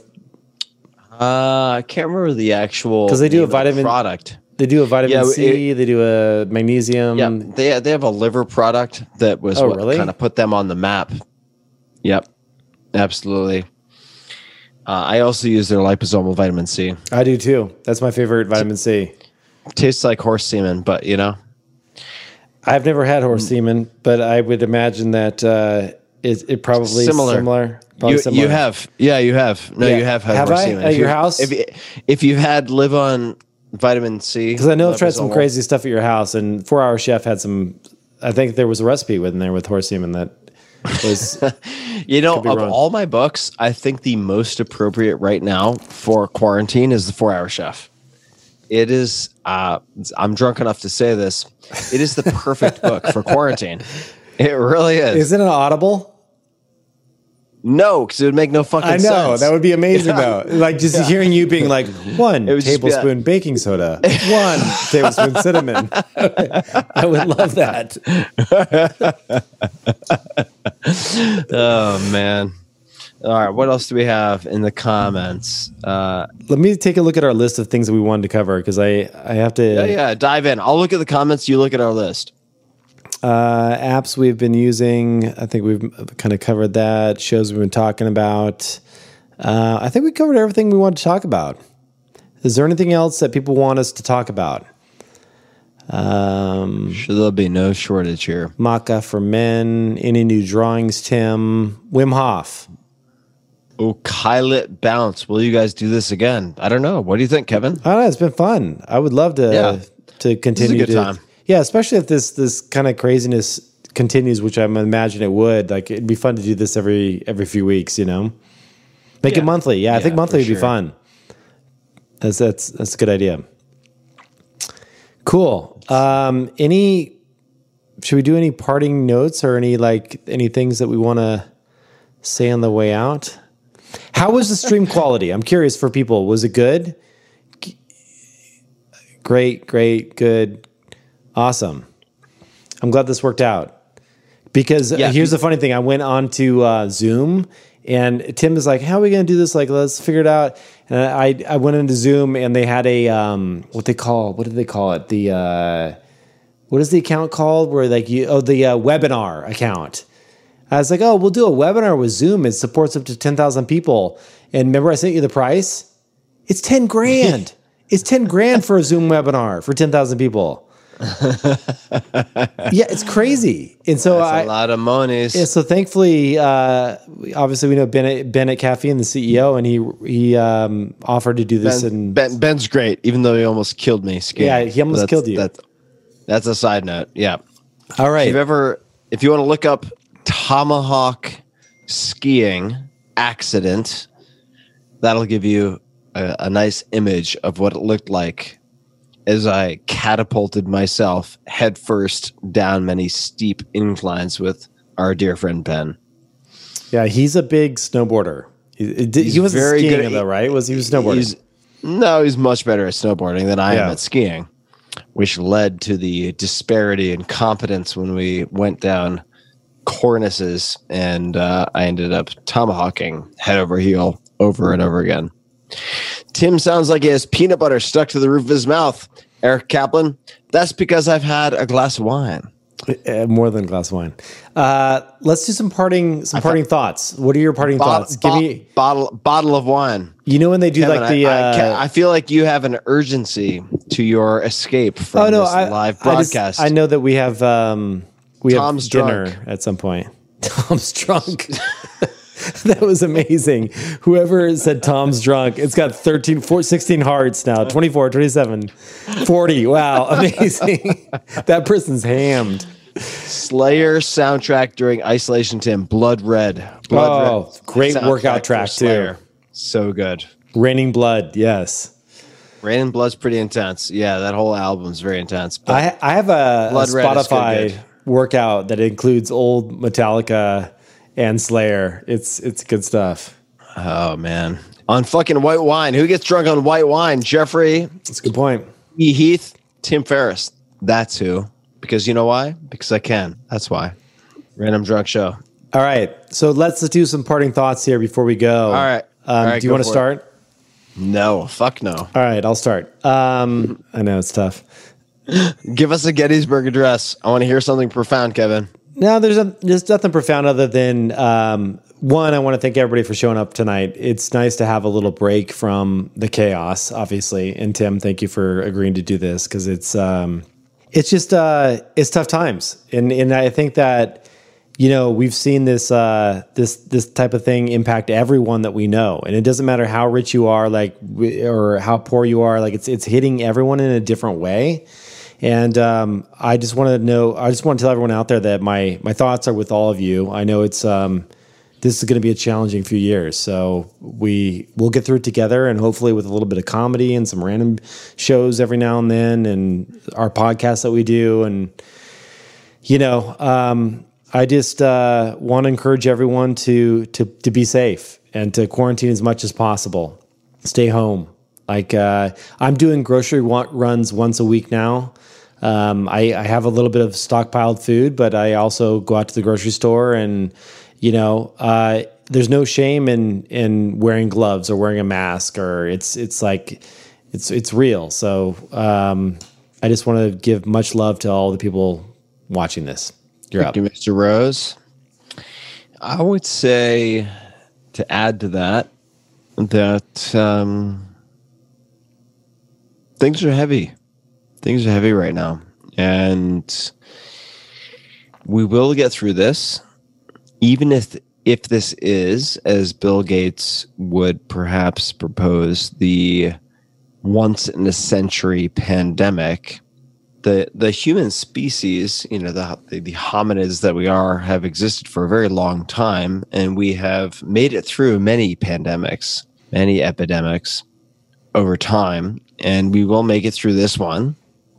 Speaker 2: I can't remember the actual.
Speaker 1: Because they do a vitamin
Speaker 2: product.
Speaker 1: They do a vitamin C. They do a magnesium.
Speaker 2: Yeah, they have a liver product that was kind of put them on the map. Yep, absolutely. I also use their liposomal vitamin C.
Speaker 1: I do too. That's my favorite vitamin C.
Speaker 2: Tastes like horse semen, but
Speaker 1: I've never had horse semen, but I would imagine that it probably similar. Probably similar.
Speaker 2: You have. Yeah, you have. No, you have had horse semen.
Speaker 1: At your house?
Speaker 2: If you've had Live On vitamin C.
Speaker 1: Because I know I've tried some crazy stuff at your house, and 4 Hour Chef had some, I think there was a recipe in there with horse semen that was...
Speaker 2: of all my books, I think the most appropriate right now for quarantine is the 4 Hour Chef. It is, I'm drunk enough to say this, it is the perfect book for quarantine. It really is.
Speaker 1: Is it an Audible?
Speaker 2: No, because it would make no fucking sense.
Speaker 1: I know. That would be amazing, though. Like, just hearing you being like, 1 tablespoon baking soda, 1 tablespoon cinnamon. I would love that.
Speaker 2: Oh, man. All right, what else do we have in the comments?
Speaker 1: Let me take a look at our list of things that we wanted to cover, because I have to...
Speaker 2: Yeah, dive in. I'll look at the comments, you look at our list.
Speaker 1: Apps we've been using, I think we've kind of covered that. Shows we've been talking about. I think we covered everything we wanted to talk about. Is there anything else that people want us to talk about?
Speaker 2: Sure, there'll be no shortage here.
Speaker 1: Maca for men. Any new drawings, Tim? Wim Hof.
Speaker 2: Oh, Kylit Bounce. Will you guys do this again? I don't know. What do you think, Kevin?
Speaker 1: I don't know. It's been fun. I would love to continue.
Speaker 2: It's a good time.
Speaker 1: Yeah, especially if this kind of craziness continues, which I imagine it would. Like, it'd be fun to do this every few weeks. Make it monthly. Yeah, I think monthly would be fun. That's a good idea. Cool. Should we do any parting notes or any things that we want to say on the way out? How was the stream quality? I'm curious for people. Was it good? Great, good, awesome. I'm glad this worked out. Because here's the funny thing. I went on to Zoom, and Tim is like, how are we going to do this? Like, let's figure it out. And I went into Zoom, and they had a, what did they call it? What is the account called? Where the webinar account. I was like, oh, we'll do a webinar with Zoom. It supports up to 10,000 people. And remember I sent you the price? It's 10 grand. It's 10 grand for a Zoom webinar for 10,000 people. Yeah, it's crazy. And so
Speaker 2: that's a lot of monies.
Speaker 1: Yeah, so thankfully, obviously we know Bennett Caffeine, the CEO, and he offered to do this.
Speaker 2: Ben's great, even though he almost killed me skiing.
Speaker 1: Yeah, he almost killed you.
Speaker 2: That's a side note. Yeah.
Speaker 1: All right.
Speaker 2: If you want to look up Tomahawk skiing accident, that'll give you a nice image of what it looked like as I catapulted myself headfirst down many steep inclines with our dear friend Ben.
Speaker 1: Yeah, he's a big snowboarder. He was very skiing, though, right? He was snowboarding?
Speaker 2: He's much better at snowboarding than I am at skiing, which led to the disparity in competence when we went down cornices, and I ended up tomahawking head over heel over and over again. Tim sounds like he has peanut butter stuck to the roof of his mouth. Eric Kaplan, that's because I've had a glass of wine.
Speaker 1: More than a glass of wine. Let's do some parting thoughts. What are your parting thoughts? Give me
Speaker 2: bottle of wine.
Speaker 1: You know when they do
Speaker 2: Kevin,
Speaker 1: I
Speaker 2: feel like you have an urgency to your escape from this live broadcast.
Speaker 1: I know that we have
Speaker 2: Tom's
Speaker 1: dinner
Speaker 2: drunk.
Speaker 1: At some point. Tom's drunk. That was amazing. Whoever said Tom's drunk, it's got 16 hearts now, 24, 27, 40. Wow, amazing. That person's hammed.
Speaker 2: Slayer soundtrack during isolation, Tim. Blood Red.
Speaker 1: Great workout track, too.
Speaker 2: So good.
Speaker 1: Raining Blood, yes.
Speaker 2: Raining Blood's pretty intense. Yeah, that whole album's very intense.
Speaker 1: I have a Spotify workout that includes old Metallica and Slayer. It's good stuff.
Speaker 2: Oh, man. On fucking white wine. Who gets drunk on white wine? Jeffrey.
Speaker 1: That's a good point.
Speaker 2: E. Heath. Tim Ferriss. That's who. Because you know why? Because I can. That's why. Random Drunk Show.
Speaker 1: All right. So let's do some parting thoughts here before we go.
Speaker 2: All right.
Speaker 1: Do you want to start?
Speaker 2: No. Fuck no.
Speaker 1: All right. I'll start. I know it's tough.
Speaker 2: Give us a Gettysburg Address. I want to hear something profound, Kevin.
Speaker 1: No, there's nothing profound other than one, I want to thank everybody for showing up tonight. It's nice to have a little break from the chaos, obviously. And Tim, thank you for agreeing to do this because it's just it's tough times, and I think that we've seen this type of thing impact everyone that we know, and it doesn't matter how rich you are, or how poor you are, it's hitting everyone in a different way. And I just want to tell everyone out there that my thoughts are with all of you. I know this is going to be a challenging few years, so we'll get through it together, and hopefully with a little bit of comedy and some random shows every now and then, and our podcast that we do. And I just want to encourage everyone to be safe and to quarantine as much as possible. Stay home. I'm doing grocery runs once a week now. I have a little bit of stockpiled food, but I also go out to the grocery store, and there's no shame in wearing gloves or wearing a mask, or it's real. So I just want to give much love to all the people watching this.
Speaker 2: Thank you, Mr. Rose. I would say, to add to that things are heavy. Things are heavy right now. And we will get through this, even if this is, as Bill Gates would perhaps propose, the once in a century pandemic. The human species, the hominids that we are, have existed for a very long time, and we have made it through many pandemics, many epidemics over time, and we will make it through this one.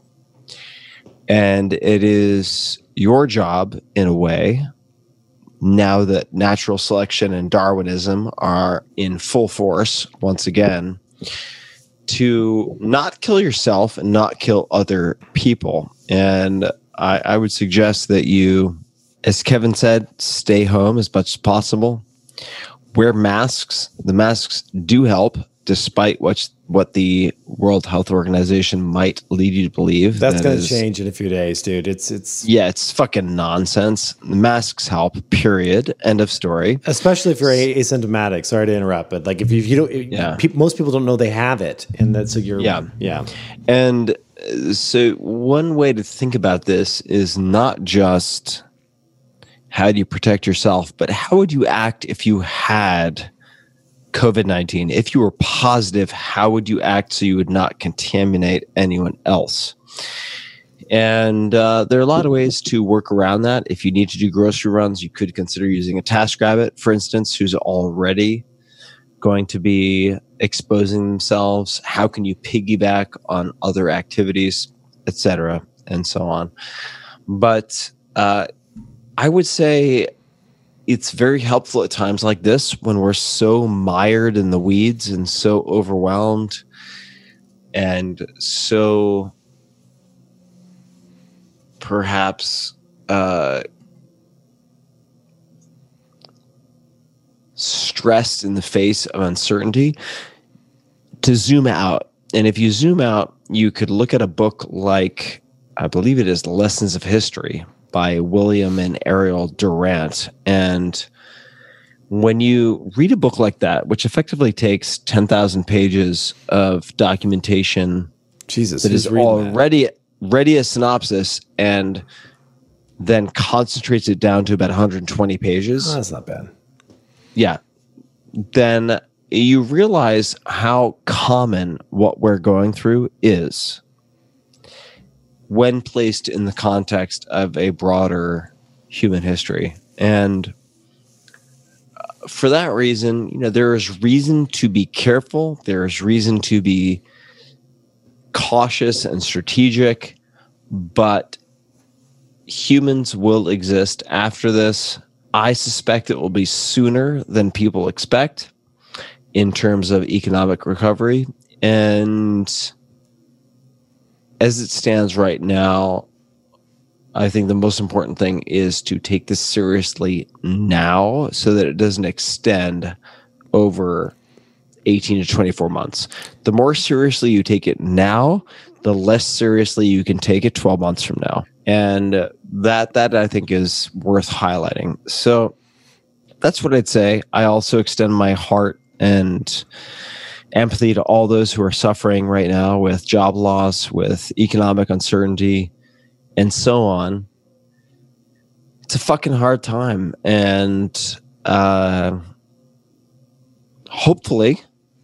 Speaker 2: And it is your job, in a way, now that natural selection and Darwinism are in full force once again, to not kill yourself and not kill other people. And I would suggest that you, as Kevin said, stay home as much as possible. Wear masks. The masks do help, despite what the World Health Organization might lead you to believe.
Speaker 1: That's going to change in a few days, dude.
Speaker 2: It's fucking nonsense. The masks help, period. End of story.
Speaker 1: Especially if you're asymptomatic. Sorry to interrupt, but like if you don't, most people don't know they have it, and that's yeah.
Speaker 2: And so one way to think about this is not just how do you protect yourself, but how would you act if you had COVID-19? If you were positive, how would you act so you would not contaminate anyone else? And there are a lot of ways to work around that. If you need to do grocery runs, you could consider using a TaskRabbit, for instance, who's already going to be exposing themselves. How can you piggyback on other activities, etc., and so on? But I would say it's very helpful at times like this, when we're so mired in the weeds and so overwhelmed and so perhaps stressed in the face of uncertainty, to zoom out. And if you zoom out, you could look at a book like, I believe it is Lessons of History by William and Ariel Durant. And when you read a book like that, which effectively takes 10,000 pages of documentation, that is already ready a synopsis, and then concentrates it down to about 120 pages.
Speaker 1: Oh, that's not bad.
Speaker 2: Yeah. Then you realize how common what we're going through is when placed in the context of a broader human history. And for that reason, there is reason to be careful. There is reason to be cautious and strategic, but humans will exist after this. I suspect it will be sooner than people expect in terms of economic recovery. And as it stands right now, I think the most important thing is to take this seriously now so that it doesn't extend over 18 to 24 months. The more seriously you take it now, the less seriously you can take it 12 months from now. And that I think is worth highlighting. So that's what I'd say. I also extend my heart and empathy to all those who are suffering right now with job loss, with economic uncertainty, and so on. It's a fucking hard time. And hopefully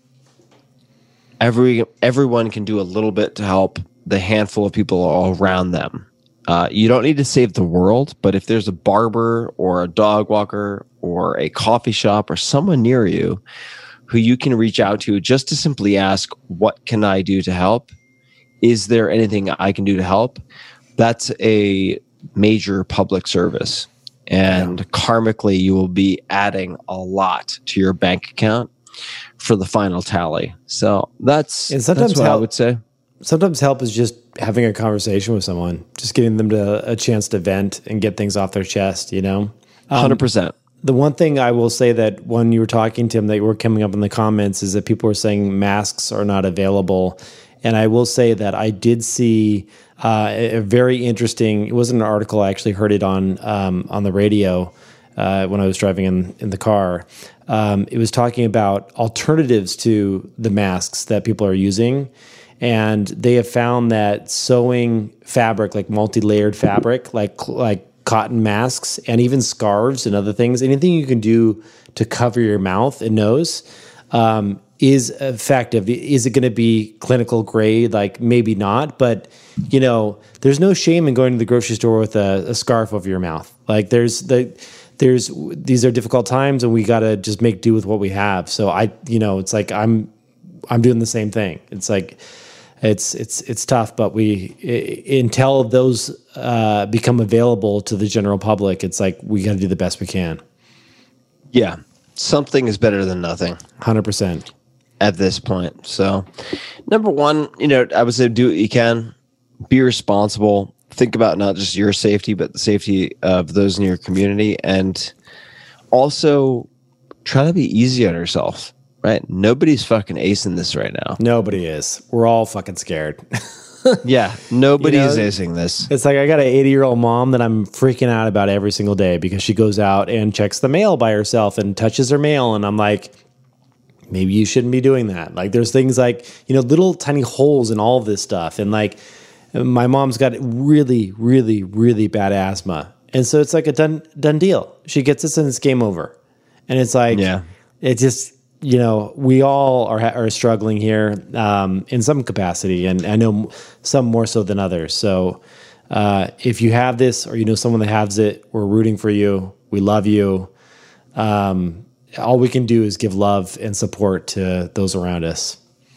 Speaker 2: everyone can do a little bit to help the handful of people all around them. You don't need to save the world, but if there's a barber or a dog walker or a coffee shop or someone near you who you can reach out to just to simply ask, what can I do to help? Is there anything I can do to help? That's a major public service. And karmically, you will be adding a lot to your bank account for the final tally. So that's what I would say.
Speaker 1: Sometimes help is just having a conversation with someone, just giving them a chance to vent and get things off their chest,
Speaker 2: 100%.
Speaker 1: The one thing I will say that when you were talking to him that were coming up in the comments is that people were saying masks are not available. And I will say that I did see a very interesting, it wasn't an article, I actually heard it on the radio when I was driving in the car. It was talking about alternatives to the masks that people are using. And they have found that sewing fabric, like multi-layered fabric, like cotton masks and even scarves and other things, anything you can do to cover your mouth and nose, is effective. Is it going to be clinical grade? Like maybe not, but you know, there's no shame in going to the grocery store with a scarf over your mouth. Like these are difficult times and we got to just make do with what we have. So it's like, I'm doing the same thing. It's like, it's tough, but until those become available to the general public, it's like we got to do the best we can.
Speaker 2: Yeah, something is better than nothing.
Speaker 1: 100%
Speaker 2: at this point. So, number one, I would say do what you can, be responsible, think about not just your safety, but the safety of those in your community, and also try to be easy on yourself. Right? Nobody's fucking acing this right now.
Speaker 1: Nobody is. We're all fucking scared.
Speaker 2: Yeah, nobody's acing this.
Speaker 1: It's like I got an 80-year-old mom that I'm freaking out about every single day because she goes out and checks the mail by herself and touches her mail. And I'm like, maybe you shouldn't be doing that. Like there's things like, little tiny holes in all of this stuff. And like my mom's got really, really, really bad asthma. And so it's like a done deal. She gets this and it's game over. And it's like, it just... we all are struggling here in some capacity, and I know some more so than others. So if you have this or someone that has it, we're rooting for you. We love you. All we can do is give love and support to those around us.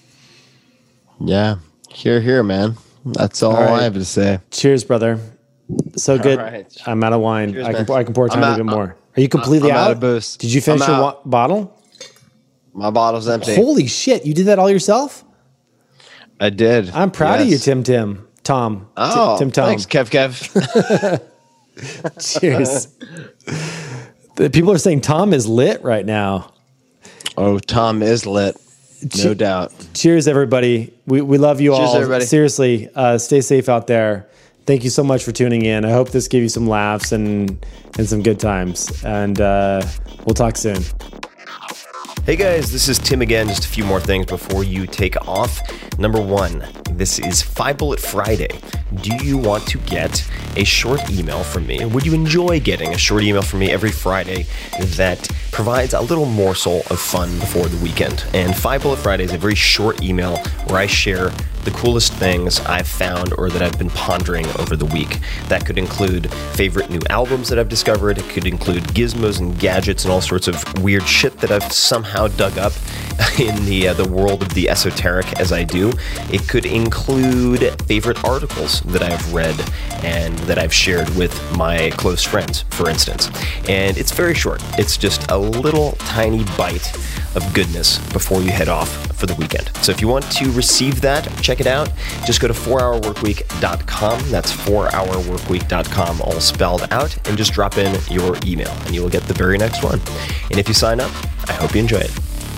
Speaker 2: Yeah. Here, man. That's all right. I have to say.
Speaker 1: Cheers, brother. So good. Right. I'm out of wine. Cheers, I can pour a tiny bit more. Are you completely out of booze? Did you finish your bottle?
Speaker 2: My bottle's empty.
Speaker 1: Holy shit. You did that all yourself?
Speaker 2: I did.
Speaker 1: I'm proud of you, Tom.
Speaker 2: Oh,
Speaker 1: Tim Tom.
Speaker 2: Thanks, Kev.
Speaker 1: Cheers. The people are saying Tom is lit right now.
Speaker 2: Oh, Tom is lit. No doubt.
Speaker 1: Cheers, everybody. We love you all.
Speaker 2: Cheers, everybody.
Speaker 1: Seriously, stay safe out there. Thank you so much for tuning in. I hope this gave you some laughs and some good times. And we'll talk soon.
Speaker 10: Hey guys, this is Tim again. Just a few more things before you take off. Number one, this is 5 Bullet Friday. Do you want to get a short email from me? Would you enjoy getting a short email from me every Friday that provides a little morsel of fun before the weekend? And 5 Bullet Friday is a very short email where I share the coolest things I've found or that I've been pondering over the week. That could include favorite new albums that I've discovered. It could include gizmos and gadgets and all sorts of weird shit that I've somehow dug up in the world of the esoteric as I do. It could include favorite articles that I've read and that I've shared with my close friends, for instance. And it's very short. It's just a little tiny bite of goodness before you head off for the weekend. So if you want to receive that, check it out. Just go to 4hourworkweek.com. That's 4hourworkweek.com, all spelled out, and just drop in your email and you will get the very next one. And if you sign up, I hope you enjoy it.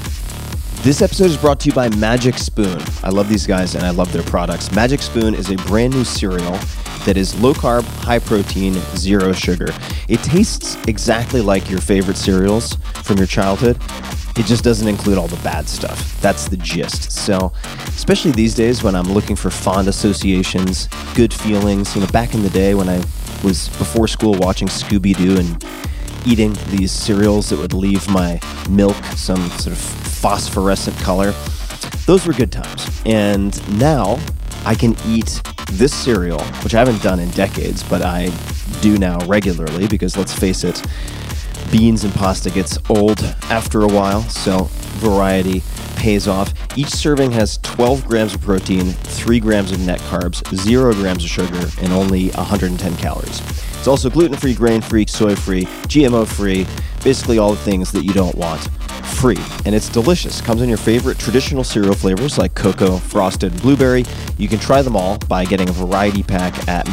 Speaker 2: This episode is brought to you by Magic Spoon. I love these guys and I love their products. Magic Spoon is a brand new cereal that is low carb, high protein, zero sugar. It tastes exactly like your favorite cereals from your childhood. It just doesn't include all the bad stuff. That's the gist. So, especially these days when I'm looking for fond associations, good feelings, back in the day when I was before school watching Scooby-Doo and eating these cereals that would leave my milk some sort of phosphorescent color. Those were good times. And now I can eat this cereal, which I haven't done in decades, but I do now regularly because, let's face it, beans and pasta gets old after a while, so variety pays off. Each serving has 12 grams of protein, 3 grams of net carbs, 0 grams of sugar, and only 110 calories. It's also gluten-free, grain-free, soy-free, GMO-free, basically all the things that you don't want free. And it's delicious. Comes in your favorite traditional cereal flavors like cocoa, frosted, and blueberry. You can try them all by getting a variety pack at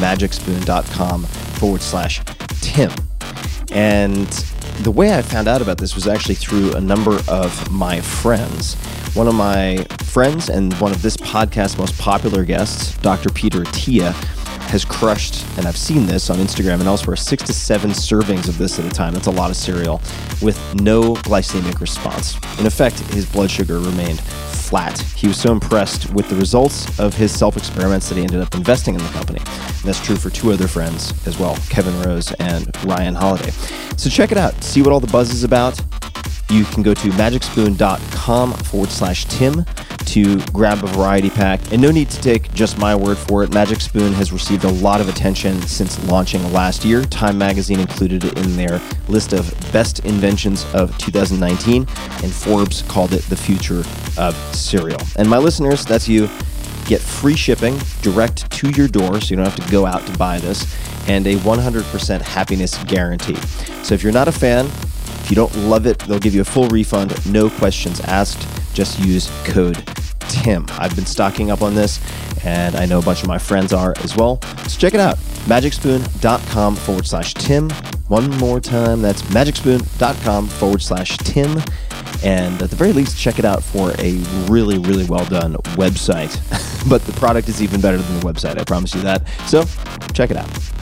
Speaker 2: magicspoon.com/Tim. And the way I found out about this was actually through a number of my friends. One of my friends and one of this podcast's most popular guests, Dr. Peter Attia, has crushed, and I've seen this on Instagram and elsewhere, 6 to 7 servings of this at a time. That's a lot of cereal with no glycemic response. In effect, his blood sugar remained flat. He was so impressed with the results of his self-experiments that he ended up investing in the company. And that's true for two other friends as well, Kevin Rose and Ryan Holiday. So check it out. See what all the buzz is about. You can go to magicspoon.com/Tim to grab a variety pack. And no need to take just my word for it. Magic Spoon has received a lot of attention since launching last year. Time Magazine included it in their list of best inventions of 2019, and Forbes called it the future of cereal. And my listeners, that's you, get free shipping direct to your door, so you don't have to go out to buy this, and a 100% happiness guarantee. So if you're not a fan, if you don't love it, they'll give you a full refund, no questions asked. Just use code TIM. I've been stocking up on this, and I know a bunch of my friends are as well. So check it out. magicspoon.com/Tim. One more time, that's magicspoon.com/Tim. And at the very least, check it out for a really, really well done website. But the product is even better than the website, I promise you that. So check it out.